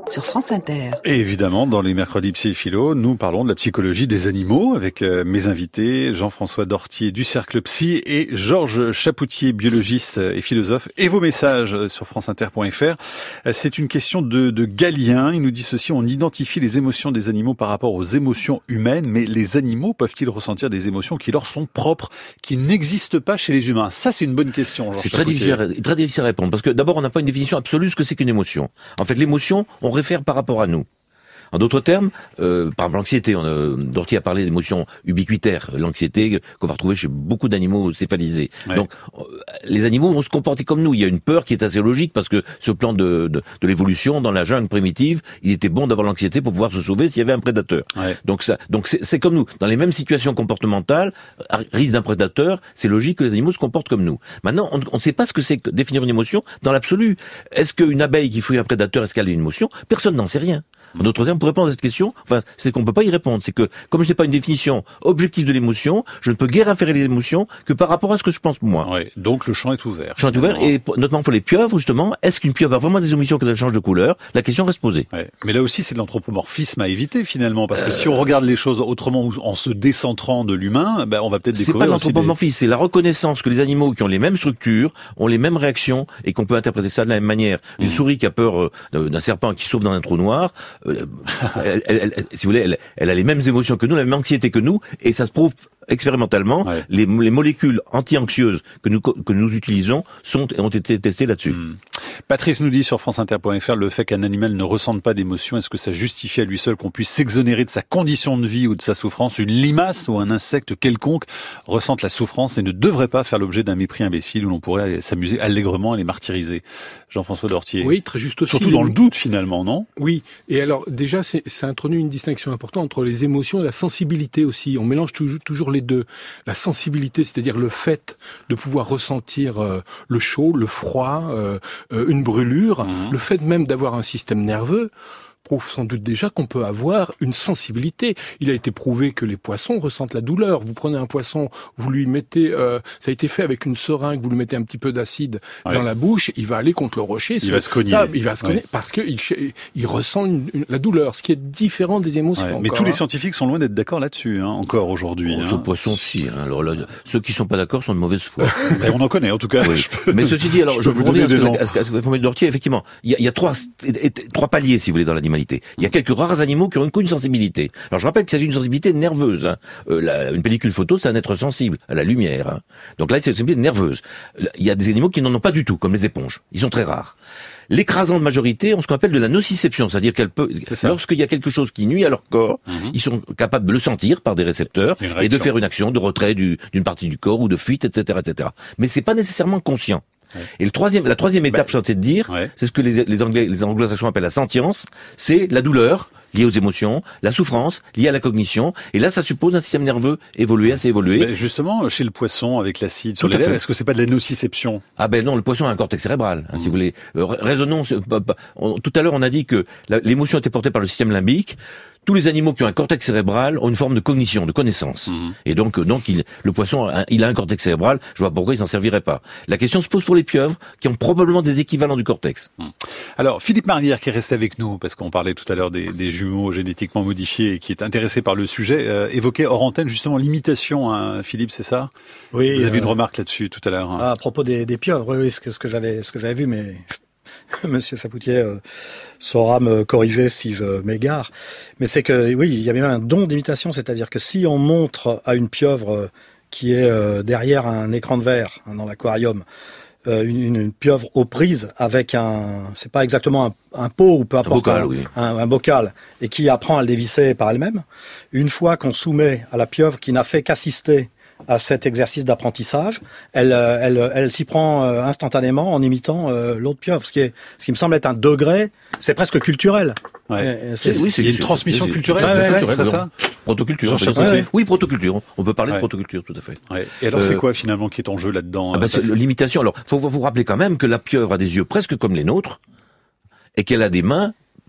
sur France Inter. Et évidemment, dans les mercredis psy et philo, nous parlons de la psychologie des animaux avec euh, mes invités, Jean-François Dortier du Cercle Psy et Georges Chapoutier, biologiste et philosophe. Et vos messages sur franceinter point f r. C'est une question de, de Galien. Il nous dit ceci: on identifie les émotions des animaux par rapport aux émotions humaines, mais les animaux peuvent-ils ressentir des émotions qui leur sont propres, qui n'existent pas chez les humains? Ça, c'est une bonne question. C'est très difficile, à, très difficile à répondre, parce que d'abord, on n'a pas une définition absolue de ce que c'est qu'une émotion. En fait, l'émotion, on réfère par rapport à nous. En d'autres termes, euh, par exemple l'anxiété, on a, Dortier a parlé d'émotions ubiquitaires, l'anxiété qu'on va retrouver chez beaucoup d'animaux céphalisés. Ouais. Donc euh, les animaux vont se comporter comme nous. Il y a une peur qui est assez logique parce que sur le plan de, de, de l'évolution, dans la jungle primitive, il était bon d'avoir l'anxiété pour pouvoir se sauver s'il y avait un prédateur. Ouais. Donc ça, donc c'est, c'est comme nous. Dans les mêmes situations comportementales, risque d'un prédateur, c'est logique que les animaux se comportent comme nous. Maintenant, on ne sait pas ce que c'est que définir une émotion dans l'absolu. Est-ce qu'une abeille qui fouille un prédateur, est-ce qu'elle a une émotion? Personne n'en sait rien. En d'autres termes, pour répondre à cette question, enfin, c'est qu'on peut pas y répondre. C'est que, comme je n'ai pas une définition objective de l'émotion, je ne peux guère inférer les émotions que par rapport à ce que je pense moi. Ouais, donc le champ est ouvert. Le champ est ouvert, et notamment pour les pieuvres, justement, est-ce qu'une pieuvre a vraiment des émotions quand elle change de couleur? La question reste posée. Ouais. Mais là aussi, c'est de l'anthropomorphisme à éviter, finalement, parce que euh... si on regarde les choses autrement, en se décentrant de l'humain, ben, on va peut-être découvrir. C'est pas l'anthropomorphisme, des... c'est la reconnaissance que les animaux qui ont les mêmes structures, ont les mêmes réactions, et qu'on peut interpréter ça de la même manière. Une mmh. souris qui a peur euh, d'un serpent qui sauve dans un trou noir, euh, Elle, elle, elle, si vous voulez, elle, elle a les mêmes émotions que nous, la même anxiété que nous, et ça se prouve expérimentalement. Ouais. Les, les molécules anti-anxieuses que nous que nous utilisons sont ont été testées là-dessus. Mmh. Patrice nous dit sur franceinter point f r, le fait qu'un animal ne ressente pas d'émotion, est-ce que ça justifie à lui seul qu'on puisse s'exonérer de sa condition de vie ou de sa souffrance? Une limace ou un insecte quelconque ressente la souffrance et ne devrait pas faire l'objet d'un mépris imbécile où l'on pourrait s'amuser allègrement et les martyriser. Jean-François Dortier. Oui, très juste aussi. Surtout les... dans le doute finalement, non? Oui. Et alors déjà, c'est, ça introduit une distinction importante entre les émotions et la sensibilité aussi. On mélange toujours, toujours les deux. La sensibilité, c'est-à-dire le fait de pouvoir ressentir euh, le chaud, le froid, euh, euh, une brûlure, mmh. le fait même d'avoir un système nerveux, prouve sans doute déjà qu'on peut avoir une sensibilité. Il a été prouvé que les poissons ressentent la douleur. Vous prenez un poisson, vous lui mettez, euh, ça a été fait avec une seringue, vous lui mettez un petit peu d'acide ouais. dans la bouche, il va aller contre le rocher. Il va se cogner. Table, il va se cogner ouais. parce que il, il ressent une, une, la douleur, ce qui est différent des émotions. Ouais. Mais encore, tous les hein. scientifiques sont loin d'être d'accord là-dessus, hein, encore aujourd'hui. Bon, hein. Ce poisson, si. Hein. Alors là, ceux qui sont pas d'accord sont de mauvaise foi. Et on en connaît, en tout cas. Oui. Je peux, Mais ceci dit, alors je je vous vous reviens à ce que que la formule Dortier. Effectivement, il y a, il y a trois, trois paliers, si vous voulez, dans l'animalité. Il y a quelques rares animaux qui ont une, une sensibilité. Alors je rappelle qu'il s'agit d'une sensibilité nerveuse. Hein. Euh, la, une pellicule photo, c'est un être sensible à la lumière. Hein. Donc là, c'est une sensibilité nerveuse. Il y a des animaux qui n'en ont pas du tout, comme les éponges. Ils sont très rares. L'écrasante majorité ont ce qu'on appelle de la nociception, c'est-à-dire qu'elle peut, lorsqu'il y a quelque chose qui nuit à leur corps, mmh. ils sont capables de le sentir par des récepteurs et de faire une action de retrait du, d'une partie du corps ou de fuite, et cetera, et cetera. Mais c'est pas nécessairement conscient. Ouais. Et le troisième, la troisième étape, bah, je tentais de dire, ouais. c'est ce que les, les Anglais, les anglo-saxons appellent la sentience, c'est la douleur liée aux émotions, la souffrance liée à la cognition, et là, ça suppose un système nerveux évolué, assez évolué. Mais justement, chez le poisson, avec l'acide sur les lèvres, est-ce que c'est pas de la nociception? Ah ben non, le poisson a un cortex cérébral, hein, mmh. si vous voulez. Euh, raisonnons, on, tout à l'heure, on a dit que la, l'émotion était portée par le système limbique. Tous les animaux qui ont un cortex cérébral ont une forme de cognition, de connaissance. Mmh. Et donc, donc il, le poisson, il a un cortex cérébral. Je vois pourquoi il s'en servirait pas. La question se pose pour les pieuvres, qui ont probablement des équivalents du cortex. Mmh. Alors, Philippe Marlière, qui est resté avec nous, parce qu'on parlait tout à l'heure des, des jumeaux génétiquement modifiés et qui est intéressé par le sujet, euh, évoquait hors antenne justement l'imitation. Hein, Philippe, c'est ça? Oui. Vous avez euh, une remarque là-dessus tout à l'heure. Hein. Ah, à propos des, des pieuvres, oui, oui, ce que, ce que j'avais, ce que j'avais vu, mais Monsieur Chapoutier euh, saura me corriger si je m'égare. Mais c'est que, oui, il y a bien un don d'imitation, c'est-à-dire que si on montre à une pieuvre euh, qui est euh, derrière un écran de verre hein, dans l'aquarium, euh, une, une pieuvre aux prises avec un, c'est pas exactement un, un pot ou peu importe, un bocal, un, oui. un, un bocal, et qui apprend à le dévisser par elle-même. Une fois qu'on soumet à la pieuvre qui n'a fait qu'assister à cet exercice d'apprentissage, elle, elle, elle, elle s'y prend instantanément en imitant euh, l'autre pieuvre, ce qui est, ce qui me semble être un degré, c'est presque culturel. Ouais. C'est, oui, c'est une transmission c'est, culturelle, c'est, c'est, c'est, c'est, c'est ça. Protoculture. Ouais. Oui, protoculture. On peut parler ouais. de protoculture, tout à fait. Ouais. Et alors, euh, c'est quoi finalement qui est en jeu là-dedans? Ah bah, c'est l'imitation. Alors, faut vous rappeler quand même que la pieuvre a des yeux presque comme les nôtres et qu'elle a des mains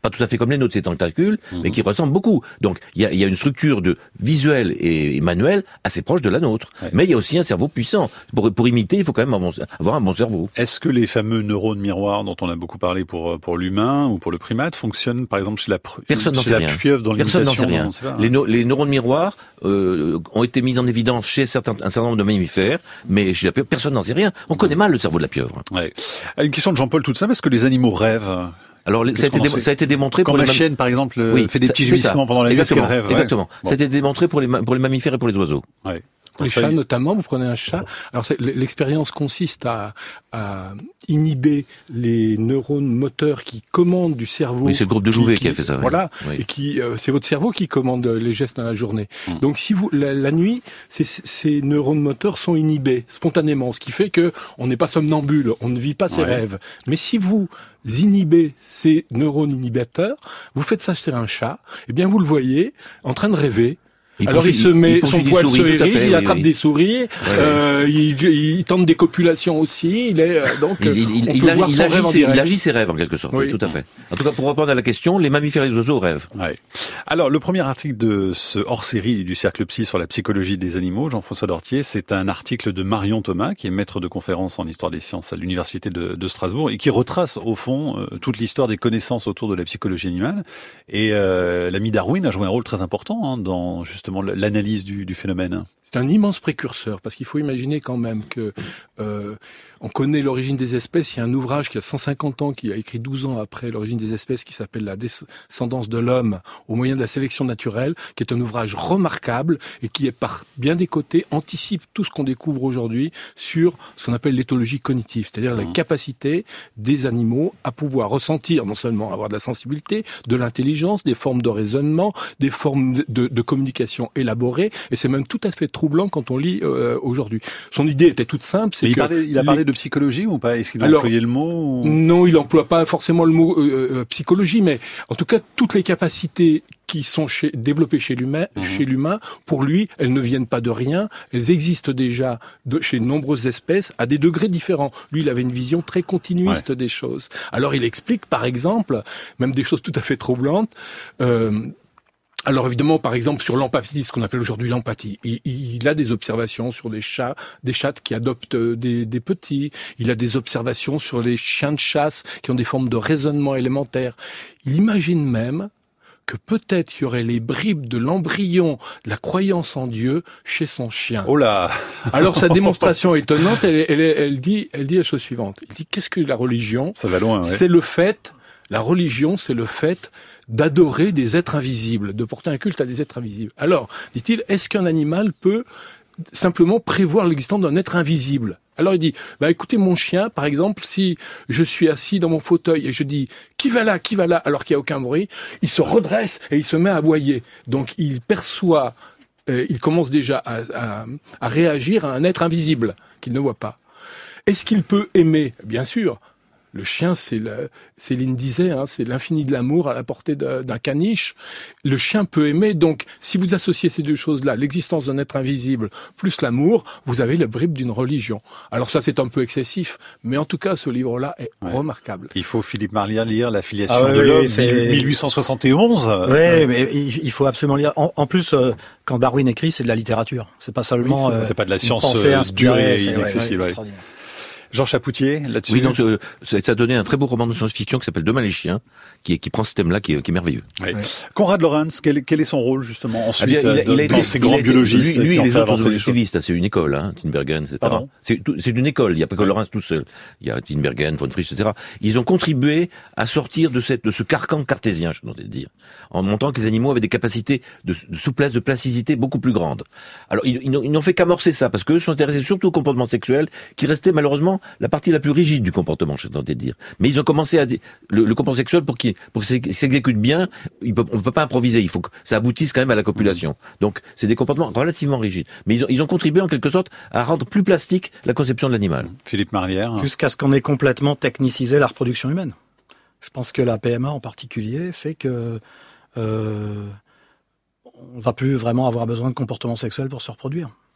pas tout à fait comme les nôtres, ces tentacules, mmh. mais qui ressemblent beaucoup. Donc il y a, y a une structure de visuelle et, et manuelle assez proche de la nôtre. Ouais. Mais il y a aussi un cerveau puissant. Pour, pour imiter, il faut quand même avoir un bon cerveau. Est-ce que les fameux neurones miroirs dont on a beaucoup parlé pour pour l'humain ou pour le primate fonctionnent par exemple chez la, Personne chez la pieuvre dans Personne l'imitation? Personne n'en sait rien. Les, no, les neurones miroirs euh, ont été mis en évidence chez certains, un certain nombre de mammifères, mais chez la pieuvre, personne n'en sait rien. On connaît mal le cerveau de la pieuvre. Ouais. Une question de Jean-Paul toute simple, est-ce que les animaux rêvent? Alors, ça a, été dé- ça a été démontré Quand pour la les chienne, par exemple, oui, fait des petits gémissements pendant la nuit, est-ce qu'elle rêve? Exactement. Ouais. Ça a été démontré pour les, ma- pour les mammifères et pour les oiseaux. Ouais. Les chats notamment, vous prenez un chat. Alors l'expérience consiste à, à inhiber les neurones moteurs qui commandent du cerveau. Oui, c'est le groupe de Jouvet qui, qui a fait ça. Voilà, oui. et qui euh, c'est votre cerveau qui commande les gestes dans la journée. Hum. Donc si vous la, la nuit, ces, ces neurones moteurs sont inhibés spontanément, ce qui fait que on n'est pas somnambule, on ne vit pas ses ouais. rêves. Mais si vous inhibez ces neurones inhibiteurs, vous faites ça chez un chat, eh bien vous le voyez en train de rêver. Il Alors il se met il son poil se hérisse, il oui, attrape oui. des souris, ouais. euh, il, il tente des copulations aussi. Il est euh, donc il, il, on il, peut il, voir il, son agit rêve ses, en il agit ses rêves en quelque sorte. Oui. Oui, tout à fait. En tout cas, pour répondre à la question, les mammifères et les oiseaux rêvent. Ouais. Alors le premier article de ce hors-série du Cercle Psy sur la psychologie des animaux, Jean-François Dortier, c'est un article de Marion Thomas, qui est maître de conférence en histoire des sciences à l'université de, de Strasbourg et qui retrace au fond euh, toute l'histoire des connaissances autour de la psychologie animale. Et euh, l'ami Darwin a joué un rôle très important hein, dans justement l'analyse du Du, du phénomène. C'est un immense précurseur, parce qu'il faut imaginer quand même que euh, on connaît l'origine des espèces. Il y a un ouvrage qui a cent cinquante ans, qui a écrit douze ans après l'origine des espèces, qui s'appelle La descendance de l'homme au moyen de la sélection naturelle, qui est un ouvrage remarquable et qui est par bien des côtés anticipe tout ce qu'on découvre aujourd'hui sur ce qu'on appelle l'éthologie cognitive, c'est-à-dire mmh. la capacité des animaux à pouvoir ressentir, non seulement avoir de la sensibilité, de l'intelligence, des formes de raisonnement, des formes de, de communication élaborées, et c'est même tout à fait troublant quand on lit euh, aujourd'hui. Son idée était toute simple, c'est Mais que... Il, parlait, il a parlé les... de psychologie ou pas? Est-ce qu'il a Alors, employé le mot ou... Non, il n'emploie pas forcément le mot euh, euh, psychologie, mais en tout cas, toutes les capacités qui sont chez, développées chez l'humain, mmh. chez l'humain, pour lui, elles ne viennent pas de rien, elles existent déjà de, chez de nombreuses espèces à des degrés différents. Lui, il avait une vision très continuiste ouais. des choses. Alors, il explique, par exemple, même des choses tout à fait troublantes, euh, alors évidemment, par exemple, sur l'empathie, ce qu'on appelle aujourd'hui l'empathie, il, il a des observations sur des chats, des chats qui adoptent des, des petits. Il a des observations sur les chiens de chasse qui ont des formes de raisonnement élémentaire. Il imagine même que peut-être il y aurait les bribes de l'embryon de la croyance en Dieu chez son chien. Oh là! Alors sa démonstration étonnante, elle, elle, elle, elle dit, elle dit la chose suivante. Il dit qu'est-ce que la religion? Ça va loin, ouais. C'est le fait. La religion, c'est le fait d'adorer des êtres invisibles, de porter un culte à des êtres invisibles. Alors, dit-il, est-ce qu'un animal peut simplement prévoir l'existence d'un être invisible? Alors il dit, bah écoutez, mon chien, par exemple, si je suis assis dans mon fauteuil et je dis « Qui va là? Qui va là ?» alors qu'il n'y a aucun bruit, il se redresse et il se met à aboyer. Donc il perçoit, euh, il commence déjà à, à, à réagir à un être invisible qu'il ne voit pas. Est-ce qu'il peut aimer? Bien sûr. Le chien, c'est le, Céline disait, hein, c'est l'infini de l'amour à la portée de, d'un caniche. Le chien peut aimer, donc si vous associez ces deux choses-là, l'existence d'un être invisible plus l'amour, vous avez le bribe d'une religion. Alors ça, c'est un peu excessif, mais en tout cas, ce livre-là est ouais. remarquable. Il faut Philippe Marlière lire La filiation ah, oui, de l'homme, c'est... mille huit cent soixante et onze. Oui, ouais. mais il faut absolument lire. En, en plus, euh, quand Darwin écrit, c'est de la littérature. C'est pas seulement. Oui, c'est, euh, c'est pas de la science euh, dure et inaccessible. Ouais, ouais, ouais. Jean Chapoutier, là-dessus. Oui, non, ça, ça a donné un très beau roman de science-fiction qui s'appelle Demain les chiens, qui, qui prend ce thème-là, qui est, qui est merveilleux. Oui. Ouais. Conrad Lorenz, quel, quel est son rôle justement ensuite ah bien, il a, dans, il a été, dans ces grands biologistes? Lui, lui et les autres sont objectivistes, c'est une école, hein, Tinbergen, et cetera. C'est, c'est une école. Il n'y a pas que ouais. Lorenz tout seul. Il y a Tinbergen, von Frisch, et cetera. Ils ont contribué à sortir de cette, de ce carcan cartésien, je dois dire, en montrant que les animaux avaient des capacités de, de souplesse, de plasticité beaucoup plus grandes. Alors, ils, ils n'ont fait qu'amorcer ça, parce qu'eux sont intéressés surtout au comportement sexuel, qui restait malheureusement la partie la plus rigide du comportement, je tentais de dire. Mais ils ont commencé à dire, le, le comportement sexuel pour qu'il, pour qu'il s'exécute bien, il peut, on ne peut pas improviser. Il faut que ça aboutisse quand même à la copulation. Donc, c'est des comportements relativement rigides. Mais ils ont, ils ont contribué en quelque sorte à rendre plus plastique la conception de l'animal. Philippe Marlière. Jusqu'à ce qu'on ait complètement technicisé la reproduction humaine. Je pense que la P M A en particulier fait que, euh, on va plus vraiment avoir besoin de comportement sexuel pour se reproduire.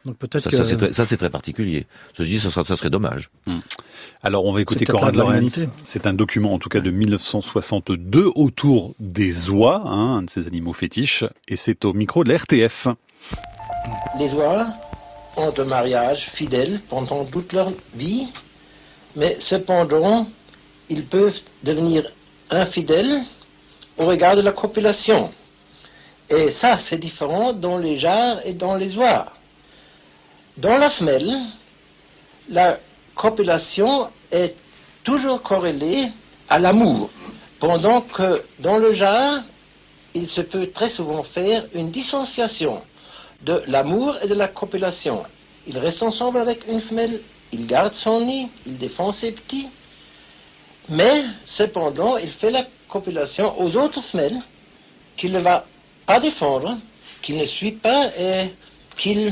Donc peut-être ça, que... ça, c'est très, ça, c'est très particulier. Ça se dit, ça, sera, ça serait dommage. Hum. Alors, on va écouter C'est Konrad peut-être la Lorenz. humanité. C'est un document, en tout cas, de mille neuf cent soixante-deux autour des oies, hein, un de ces animaux fétiches. Et c'est au micro de la R T F. Les oies ont un mariage fidèle pendant toute leur vie, mais cependant, ils peuvent devenir infidèles au regard de la copulation. Et ça, c'est différent dans les jarres et dans les oies. Dans la femelle, la copulation est toujours corrélée à l'amour, pendant que dans le jarre, il se peut très souvent faire une dissociation de l'amour et de la copulation. Il reste ensemble avec une femelle, il garde son nid, il défend ses petits, mais cependant, il fait la copulation aux autres femelles qu'il ne va pas défendre, qu'il ne suit pas et qu'il,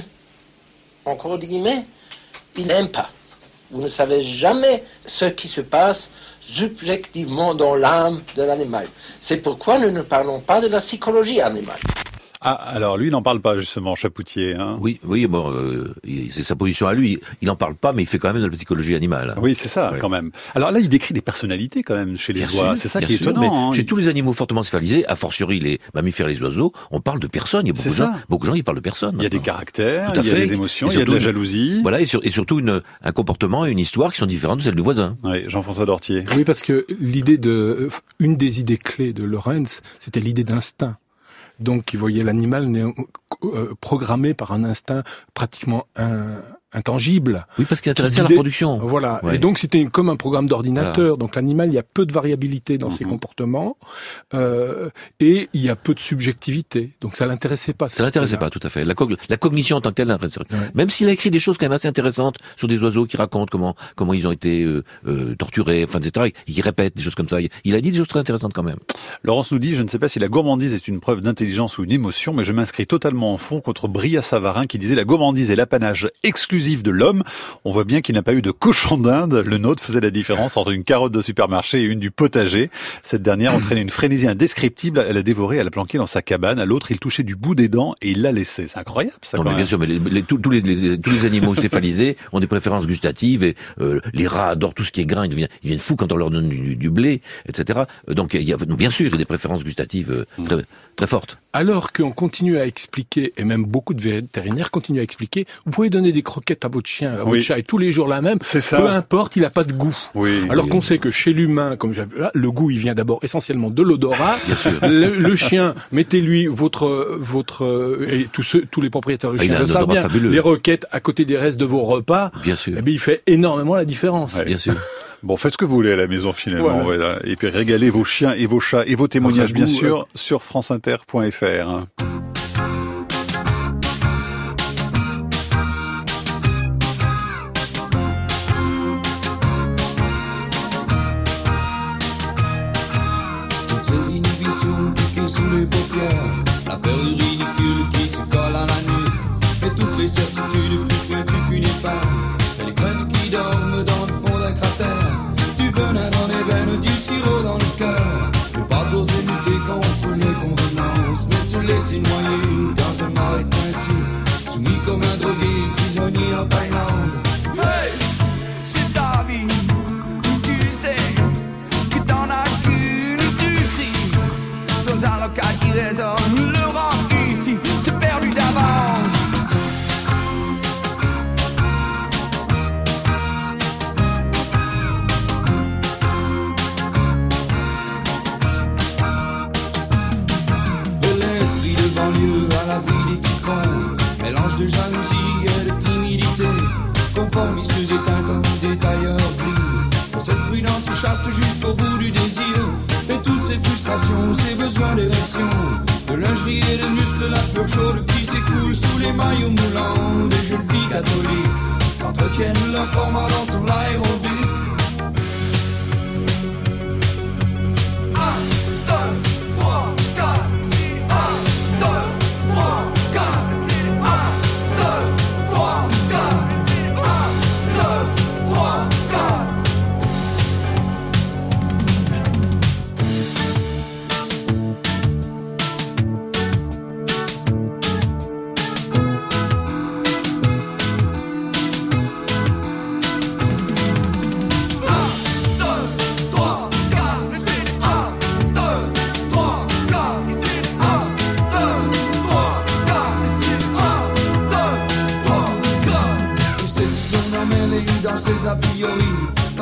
encore des guillemets, il n'aime pas. Vous ne savez jamais ce qui se passe subjectivement dans l'âme de l'animal. C'est pourquoi nous ne parlons pas de la psychologie animale. Ah, alors lui, il n'en parle pas, justement, Chapoutier. Hein. Oui, oui, bon, euh, c'est sa position à lui. Il n'en parle pas, mais il fait quand même de la psychologie animale. Hein. Oui, c'est ça, ouais. Quand même. Alors là, il décrit des personnalités, quand même, chez les bien oies. Sûr, c'est ça qui est sûr, étonnant. Hein. Chez tous les animaux fortement céphalisés, a fortiori les mammifères et les oiseaux, on parle de personnes. Il y a beaucoup, de gens, beaucoup de gens, ils parlent de personnes. Il y a des caractères, il y a des émotions, il y a de la jalousie. Voilà, et, sur, et surtout une, un comportement et une histoire qui sont différentes de celles du voisin. Oui, Jean-François Dortier. Oui, parce que l'idée de, une des idées clés de Lorenz, c'était l'idée d'instinct. Donc, il voyait l'animal euh, programmé par un instinct pratiquement un, intangible. Oui, parce qu'il s'intéressait à la reproduction. Voilà. Ouais. Et donc, c'était une, comme un programme d'ordinateur. Voilà. Donc, l'animal, il y a peu de variabilité dans mm-hmm. ses comportements euh, et il y a peu de subjectivité. Donc, ça l'intéressait pas. Ça l'intéressait pas, tout à fait. La, co- la cognition en tant que telle l'intéressait. Ouais. Même s'il a écrit des choses quand même assez intéressantes sur des oiseaux qui racontent comment comment ils ont été euh, euh, torturés, enfin, et cetera. Il répète des choses comme ça. Il a dit des choses très intéressantes quand même. Laurence nous dit, je ne sais pas si la gourmandise est une preuve d'intelligence ou une émotion, mais je m'inscris totalement en fond contre Bria Savarin qui disait la gourmandise est l'apanage exclusif de l'homme. On voit bien qu'il n'a pas eu de cochon d'Inde. Le nôtre faisait la différence entre une carotte de supermarché et une du potager. Cette dernière entraînait une frénésie indescriptible. Elle a dévoré, elle a planqué dans sa cabane. À l'autre, il touchait du bout des dents et il l'a laissé. C'est incroyable, ça. Non, quand mais même. bien sûr, mais les, les, tous, tous, les, les, tous les animaux céphalisés ont des préférences gustatives et euh, les rats adorent tout ce qui est grain. Ils deviennent, ils deviennent fous quand on leur donne du, du blé, et cetera. Donc, il y a, bien sûr, il y a des préférences gustatives euh, très, très fortes. Alors qu'on continue à expliquer, et même beaucoup de vétérinaires continuent à expliquer, vous pouvez donner des croquettes à votre chien, à votre oui. chat, et tous les jours la même, c'est ça. Peu importe, il n'a pas de goût. Oui, Alors oui. qu'on sait que chez l'humain, comme j'appelle là, le goût, il vient d'abord essentiellement de l'odorat. Le, le chien, mettez-lui votre, votre, et tous ceux, tous les propriétaires de ah, chiens le savent bien, fabuleux. Les roquettes à côté des restes de vos repas. Bien sûr. Eh bien, il fait énormément la différence. Ouais. Bien sûr. Bon, faites ce que vous voulez à la maison finalement, voilà. Voilà. Et puis régalez vos chiens et vos chats et vos témoignages bien goût, sûr euh... sur franceinter point f r. Toutes ces inhibitions piquées sous les paupières, la peur du ridicule qui se colle à la nuque, et toutes les certitudes plus pointues qu'une épingle, et les craintes qui dorment dans le fond d'un cratère, du venin dans les veines, du sirop dans le cœur, ne pas oser lutter contre les convenances, mais se laisser noyer dans un marais coincé, soumis comme un drogué, prisonnier en Thaïlande. Hey, c'est ta vie, tu sais que t'en as qu'une, tu cries dans un local qui résonne, le rock ici, c'est perdu d'avance. À l'abri des typhons, mélange de jalousie et de timidité, conformistes éteints comme des tailleurs gris. Mais cette prudence chaste jusqu'au bout du désir, et toutes ces frustrations, ces besoins d'érection, de lingerie et de muscles, la sueur chaude qui s'écoule sous les maillots moulants des jeunes filles catholiques, qu'entretiennent leur format dans son aérobic.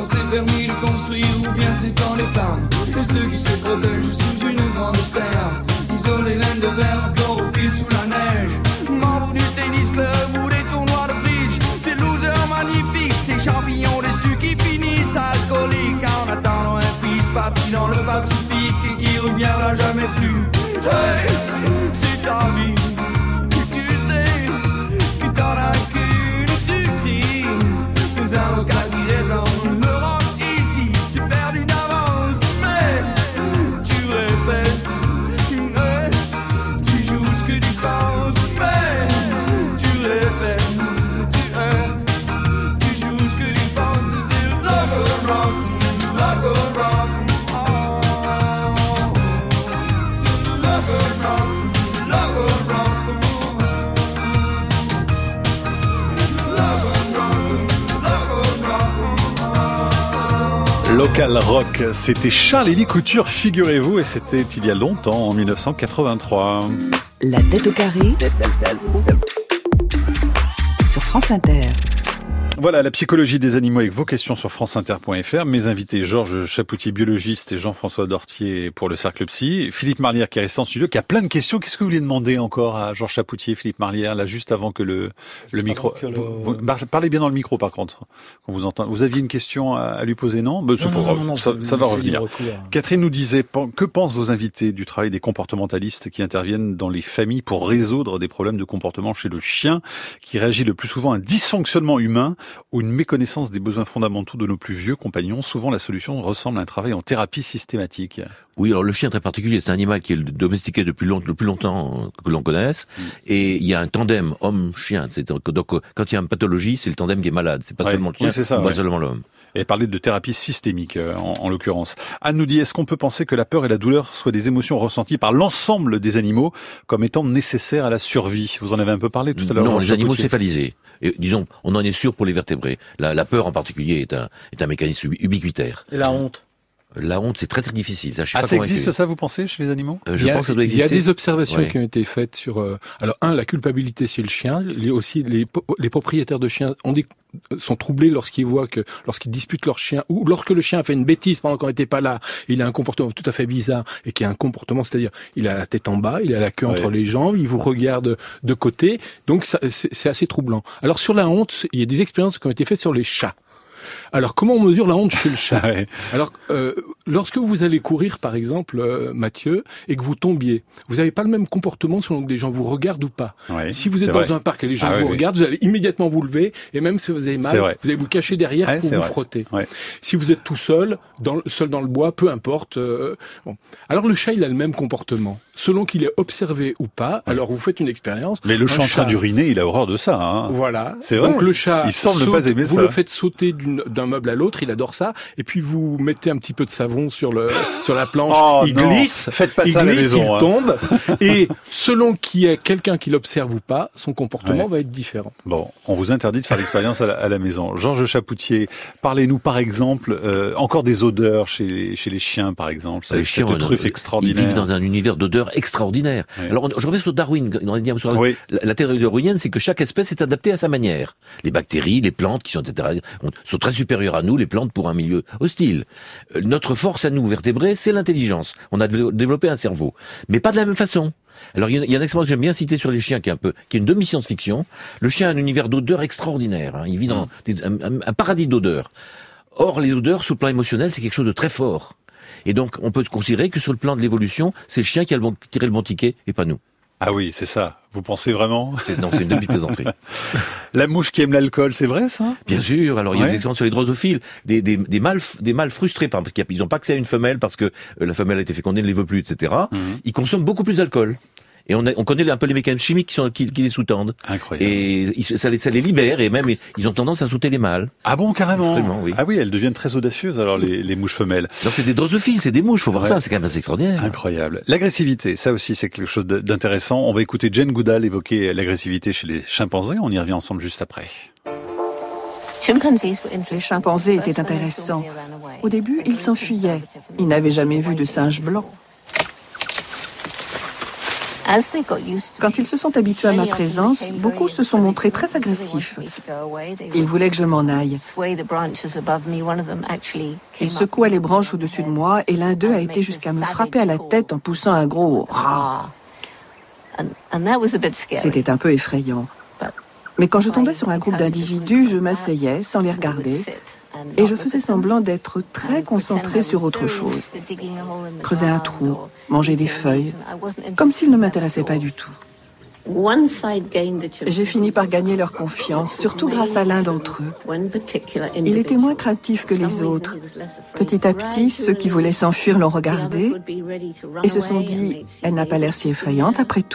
quand c'est permis de construire ou bien c'est dans les pannes. Et ceux qui se protègent sous une grande serre, ils ont les laines de verre encore au fil sous la neige. Membre du tennis club ou des tournois de bridge, ces losers magnifiques, ces champions déçus qui finissent alcooliques en attendant un fils parti dans le Pacifique et qui reviendra jamais plus. Hey, c'est ta vie, tu sais, que dans la cul tu cries. Nous allons qui résonne, le rock ici, c'est perdu d'avance, mais tu répètes, tu répètes, tu joues ce que tu penses, mais tu répètes, tu répètes, tu joues ce que tu penses, c'est rock and rock, rock and rock. Local Rock, c'était Charles-Élie Couture, figurez-vous, et c'était il y a longtemps, en mille neuf cent quatre-vingt-trois. La tête au carré sur France Inter. Voilà, la psychologie des animaux avec vos questions sur franceinter point f r. Mes invités, Georges Chapoutier, biologiste, et Jean-François Dortier pour le Cercle Psy. Philippe Marlière qui est resté en studio, qui a plein de questions. Qu'est-ce que vous voulez demander encore à Georges Chapoutier, Philippe Marlière, là, juste avant que le, le micro... Le... Vous, vous, parlez bien dans le micro, par contre, qu'on vous entend. Vous aviez une question à, à lui poser, non, ben, non, non, pour, non, non, ça, ça va revenir. Recours. Catherine nous disait, que pensent vos invités du travail des comportementalistes qui interviennent dans les familles pour résoudre des problèmes de comportement chez le chien, qui réagit le plus souvent à un dysfonctionnement humain ou une méconnaissance des besoins fondamentaux de nos plus vieux compagnons? Souvent, la solution ressemble à un travail en thérapie systématique. Oui, alors le chien très particulier, c'est un animal qui est domestiqué depuis long, le plus longtemps que l'on connaisse, mmh. et il y a un tandem homme-chien. Donc, quand il y a une pathologie, c'est le tandem qui est malade. C'est pas ouais, seulement le chien, oui, c'est ça, pas ouais. seulement l'homme. Et parler de thérapie systémique, euh, en, en l'occurrence. Anne nous dit, est-ce qu'on peut penser que la peur et la douleur soient des émotions ressenties par l'ensemble des animaux comme étant nécessaires à la survie? Vous en avez un peu parlé tout à l'heure. Non, les animaux céphalisés. Et, disons, on en est sûr pour les vertébrés. La, la peur en particulier est un, est un mécanisme ubiquitaire. Et la honte? La honte, c'est très très difficile. Ça, je suis ah, pas ça convaincu. existe ça, vous pensez, chez les animaux? euh, Je pense que ça doit exister. Il y a des observations ouais. qui ont été faites sur... Euh, alors, un, la culpabilité chez le chien. Les, aussi, les, les propriétaires de chiens ont dit, sont troublés lorsqu'ils voient que, lorsqu'ils disputent leur chien, ou lorsque le chien a fait une bêtise pendant qu'on n'était pas là, il a un comportement tout à fait bizarre, et qui a un comportement, c'est-à-dire, il a la tête en bas, il a la queue ouais. entre les jambes, il vous regarde de côté, donc ça, c'est, c'est assez troublant. Alors, sur la honte, il y a des expériences qui ont été faites sur les chats. Alors, comment on mesure la honte chez le chat? ouais. Alors, euh, lorsque vous allez courir, par exemple, euh, Mathieu, et que vous tombiez, vous n'avez pas le même comportement selon que les gens vous regardent ou pas. Ouais, si vous êtes dans vrai. un parc et les gens ah, vous oui, regardent, oui. vous allez immédiatement vous lever, et même si vous avez mal, vous allez vous cacher derrière ouais, pour vous vrai. frotter. Ouais. Si vous êtes tout seul, dans, seul dans le bois, peu importe. Euh, bon. Alors, le chat, il a le même comportement. Selon qu'il est observé ou pas, ouais. alors vous faites une expérience. Mais le chat en train d'uriner, il a horreur de ça. Hein. Voilà. C'est vrai. Donc, le chat, il semble saute, ne pas aimer vous ça. le faites sauter d'une, d'un meuble à l'autre, il adore ça, et puis vous mettez un petit peu de savon sur le sur la planche, oh, il non. glisse, Faites pas il ça glisse, à la maison, il hein. tombe, et selon qu'il y ait quelqu'un qui l'observe ou pas, son comportement ouais. va être différent. Bon, on vous interdit de faire l'expérience à la, à la maison. Georges Chapoutier, parlez-nous par exemple euh, encore des odeurs chez les, chez les chiens, par exemple. Les chiens, cette truffe euh, extraordinaire. Ils vivent dans un univers d'odeurs extraordinaires. Ouais. Alors, on, je reviens sur Darwin. On a dit sur la, oui. la, la théorie darwinienne, c'est que chaque espèce est adaptée à sa manière. Les bactéries, les plantes, qui sont et cetera, sont très supérieures à nous, les plantes pour un milieu hostile. Euh, notre force à nous, vertébrés, c'est l'intelligence. On a développé un cerveau, mais pas de la même façon. Alors il y a, il y a un expérience que j'aime bien citer sur les chiens qui est un peu, qui est une demi-science-fiction. Le chien a un univers d'odeurs extraordinaire. Hein. Il vit dans des, un, un, un paradis d'odeurs. Or, les odeurs, sur le plan émotionnel, c'est quelque chose de très fort. Et donc, on peut considérer que sur le plan de l'évolution, c'est le chien qui a le bon, tiré le bon ticket et pas nous. Ah oui, c'est ça. Vous pensez vraiment? c'est, Non, c'est une demi-plaisanterie. La mouche qui aime l'alcool, c'est vrai ça? Bien sûr. Alors, il y a ouais. des expériences sur les drosophiles, des, des, des mâles, des mâles frustrés parce qu'ils n'ont pas accès à une femelle parce que la femelle a été fécondée, ne les veut plus, et cetera. Mm-hmm. Ils consomment beaucoup plus d'alcool. Et on, a, on connaît un peu les mécanismes chimiques qui, sont, qui, qui les sous-tendent. Incroyable. Et ils, ça, les, ça les libère et même ils ont tendance à sauter les mâles. Ah bon, carrément? Vraiment, oui. Ah oui, elles deviennent très audacieuses alors les, les mouches femelles. Donc c'est des drosophiles, c'est des mouches, faut voir ouais. ça, c'est quand même assez extraordinaire. Incroyable. L'agressivité, ça aussi c'est quelque chose d'intéressant. On va écouter Jane Goodall évoquer l'agressivité chez les chimpanzés. On y revient ensemble juste après. Les chimpanzés étaient intéressants. Au début, ils s'enfuyaient. Ils n'avaient jamais vu de singe blanc. Quand ils se sont habitués à ma présence, beaucoup se sont montrés très agressifs. Ils voulaient que je m'en aille. Ils secouaient les branches au-dessus de moi et l'un d'eux a été jusqu'à me frapper à la tête en poussant un gros « rah ». C'était un peu effrayant. Mais quand je tombais sur un groupe d'individus, je m'asseyais sans les regarder et je faisais semblant d'être très concentrée sur autre chose. Creuser un trou, manger des feuilles, comme s'ils ne m'intéressaient pas du tout. J'ai fini par gagner leur confiance, surtout grâce à l'un d'entre eux. Il était moins craintif que les autres. Petit à petit, ceux qui voulaient s'enfuir l'ont regardé et se sont dit « Elle n'a pas l'air si effrayante après tout ».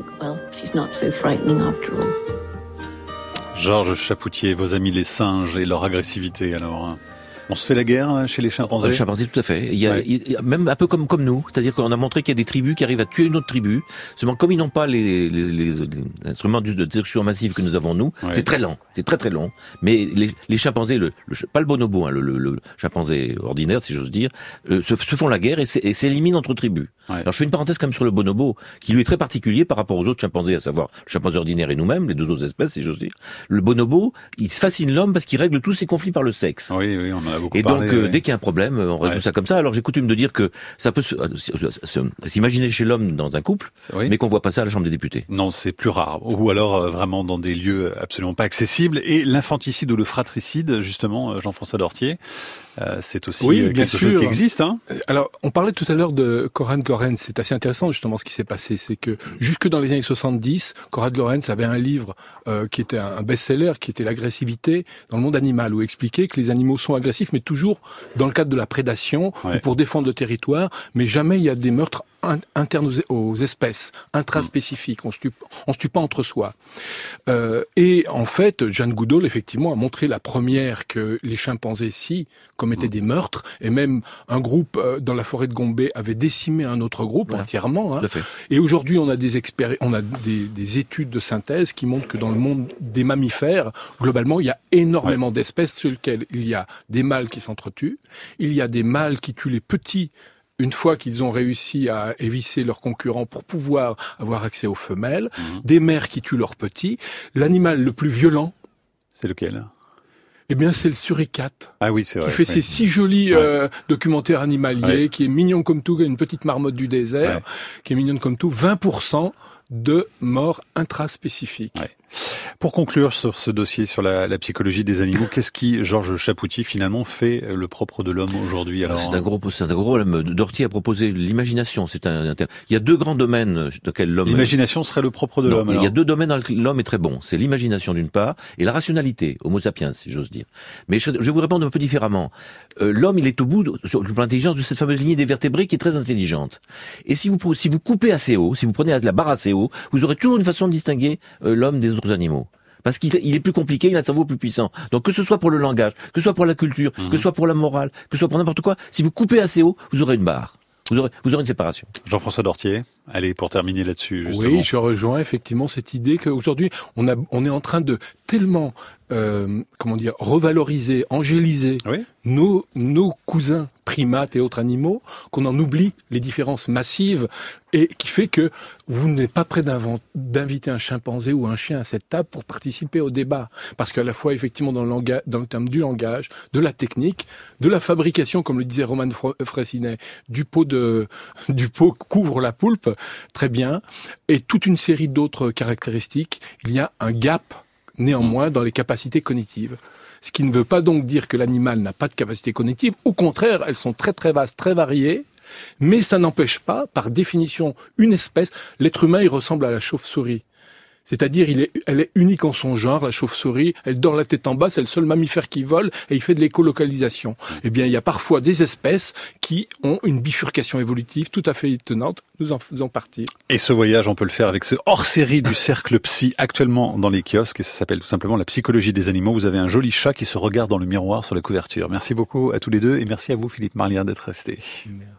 Georges Chapoutier, vos amis les singes et leur agressivité, alors... On se fait la guerre chez les chimpanzés? Les chimpanzés, tout à fait. Il y a, ouais. il y a même un peu comme comme nous, c'est-à-dire qu'on a montré qu'il y a des tribus qui arrivent à tuer une autre tribu. Seulement, comme ils n'ont pas les, les, les, les instruments de détection massive que nous avons nous, ouais. c'est très lent, c'est très très long. Mais les, les chimpanzés, le, le, pas le bonobo, hein, le, le, le chimpanzé ordinaire, si j'ose dire, euh, se, se font la guerre et s'éliminent entre tribus. Ouais. Alors, je fais une parenthèse quand même sur le bonobo, qui lui est très particulier par rapport aux autres chimpanzés, à savoir le chimpanzé ordinaire et nous-mêmes, les deux autres espèces, si j'ose dire. Le bonobo, il se fascine l'homme parce qu'il règle tous ses conflits par le sexe. Oui, oui, on en a beaucoup et parlé. Et donc, oui. dès qu'il y a un problème, on résout ouais. ça comme ça. Alors j'ai coutume de dire que ça peut s'imaginer chez l'homme dans un couple, oui. mais qu'on voit pas ça à la Chambre des députés. Non, c'est plus rare. Ou alors euh, vraiment dans des lieux absolument pas accessibles. Et l'infanticide ou le fratricide, justement, Jean-François Dortier, euh, c'est aussi oui, euh, quelque sûr. chose qui existe. Hein. Alors, on parlait tout à l'heure de Konrad Lorenz. C'est assez intéressant justement ce qui s'est passé. C'est que jusque dans les années soixante-dix, Konrad Lorenz avait un livre euh, qui était un best-seller, qui était l'agressivité dans le monde animal, où il expliquait que les animaux sont agressifs, mais toujours dans le cadre de la prédation ouais. ou pour défendre le territoire, mais jamais il y a des meurtres internes aux espèces, intraspécifiques. On se tue, on se tue pas entre soi. Euh, et en fait, Jane Goodall, effectivement, a montré la première que les chimpanzés, si, commettaient mmh. des meurtres, et même un groupe euh, dans la forêt de Gombe avait décimé un autre groupe ouais. entièrement. Hein. Et aujourd'hui, on a des expéri- on a des, des études de synthèse qui montrent que dans le monde des mammifères, globalement, il y a énormément ouais. d'espèces sur lesquelles il y a des mâles qui s'entretuent, il y a des mâles qui tuent les petits une fois qu'ils ont réussi à éviscer leurs concurrents pour pouvoir avoir accès aux femelles, mmh. des mères qui tuent leurs petits. L'animal le plus violent... C'est lequel ? Eh bien, c'est le suricate. Ah oui, c'est vrai. Qui fait oui. ces si jolis ouais. euh, documentaires animaliers, ouais. qui est mignon comme tout, une petite marmotte du désert, ouais. qui est mignonne comme tout. vingt pour cent de morts intraspécifiques. Ouais. Pour conclure sur ce dossier sur la, la psychologie des animaux, qu'est-ce qui, Georges Chapoutier, finalement fait le propre de l'homme aujourd'hui? Alors, c'est un gros, c'est un gros problème. Dortier a proposé l'imagination. C'est un, un, il y a deux grands domaines dans lesquels l'homme. L'imagination serait le propre de non, l'homme. Il alors. y a deux domaines dans lesquels l'homme est très bon. C'est l'imagination d'une part et la rationalité, Homo sapiens, si j'ose dire. Mais je, je vais vous répondre un peu différemment. Euh, l'homme, il est au bout, de, sur le plan intelligence, de cette fameuse lignée des vertébrés qui est très intelligente. Et si vous, si vous coupez assez haut, si vous prenez la barre assez haut, vous aurez toujours une façon de distinguer euh, l'homme des autres animaux. Parce qu'il il est plus compliqué, il a un cerveau plus puissant. Donc que ce soit pour le langage, que ce soit pour la culture, mmh. que ce soit pour la morale, que ce soit pour n'importe quoi, si vous coupez assez haut, vous aurez une barre. Vous aurez, vous aurez une séparation. Jean-François Dortier, allez, pour terminer là-dessus, justement. Oui, je rejoins effectivement cette idée qu'aujourd'hui, on, a, on est en train de tellement, euh, comment dire, revaloriser, angéliser oui. nos, nos cousins primates et autres animaux, qu'on en oublie les différences massives, et qui fait que vous n'êtes pas prêt d'inviter un chimpanzé ou un chien à cette table pour participer au débat. Parce qu'à la fois, effectivement, dans le, langage, dans le terme du langage, de la technique, de la fabrication, comme le disait Roman Fraissinet, du pot de, du pot couvre la poulpe, très bien, et toute une série d'autres caractéristiques, il y a un gap, néanmoins, dans les capacités cognitives. Ce qui ne veut pas donc dire que l'animal n'a pas de capacité cognitive. Au contraire, elles sont très très vastes, très variées. Mais ça n'empêche pas, par définition, une espèce. L'être humain, il ressemble à la chauve-souris. C'est-à-dire, il est, elle est unique en son genre, la chauve-souris. Elle dort la tête en bas, c'est le seul mammifère qui vole et il fait de l'écolocalisation. Eh bien, il y a parfois des espèces qui ont une bifurcation évolutive tout à fait étonnante. Nous en faisons partie. Et ce voyage, on peut le faire avec ce hors-série du Cercle Psy actuellement dans les kiosques et ça s'appelle tout simplement La psychologie des animaux. Vous avez un joli chat qui se regarde dans le miroir sur la couverture. Merci beaucoup à tous les deux et merci à vous, Philippe Marlière, d'être resté. Merci.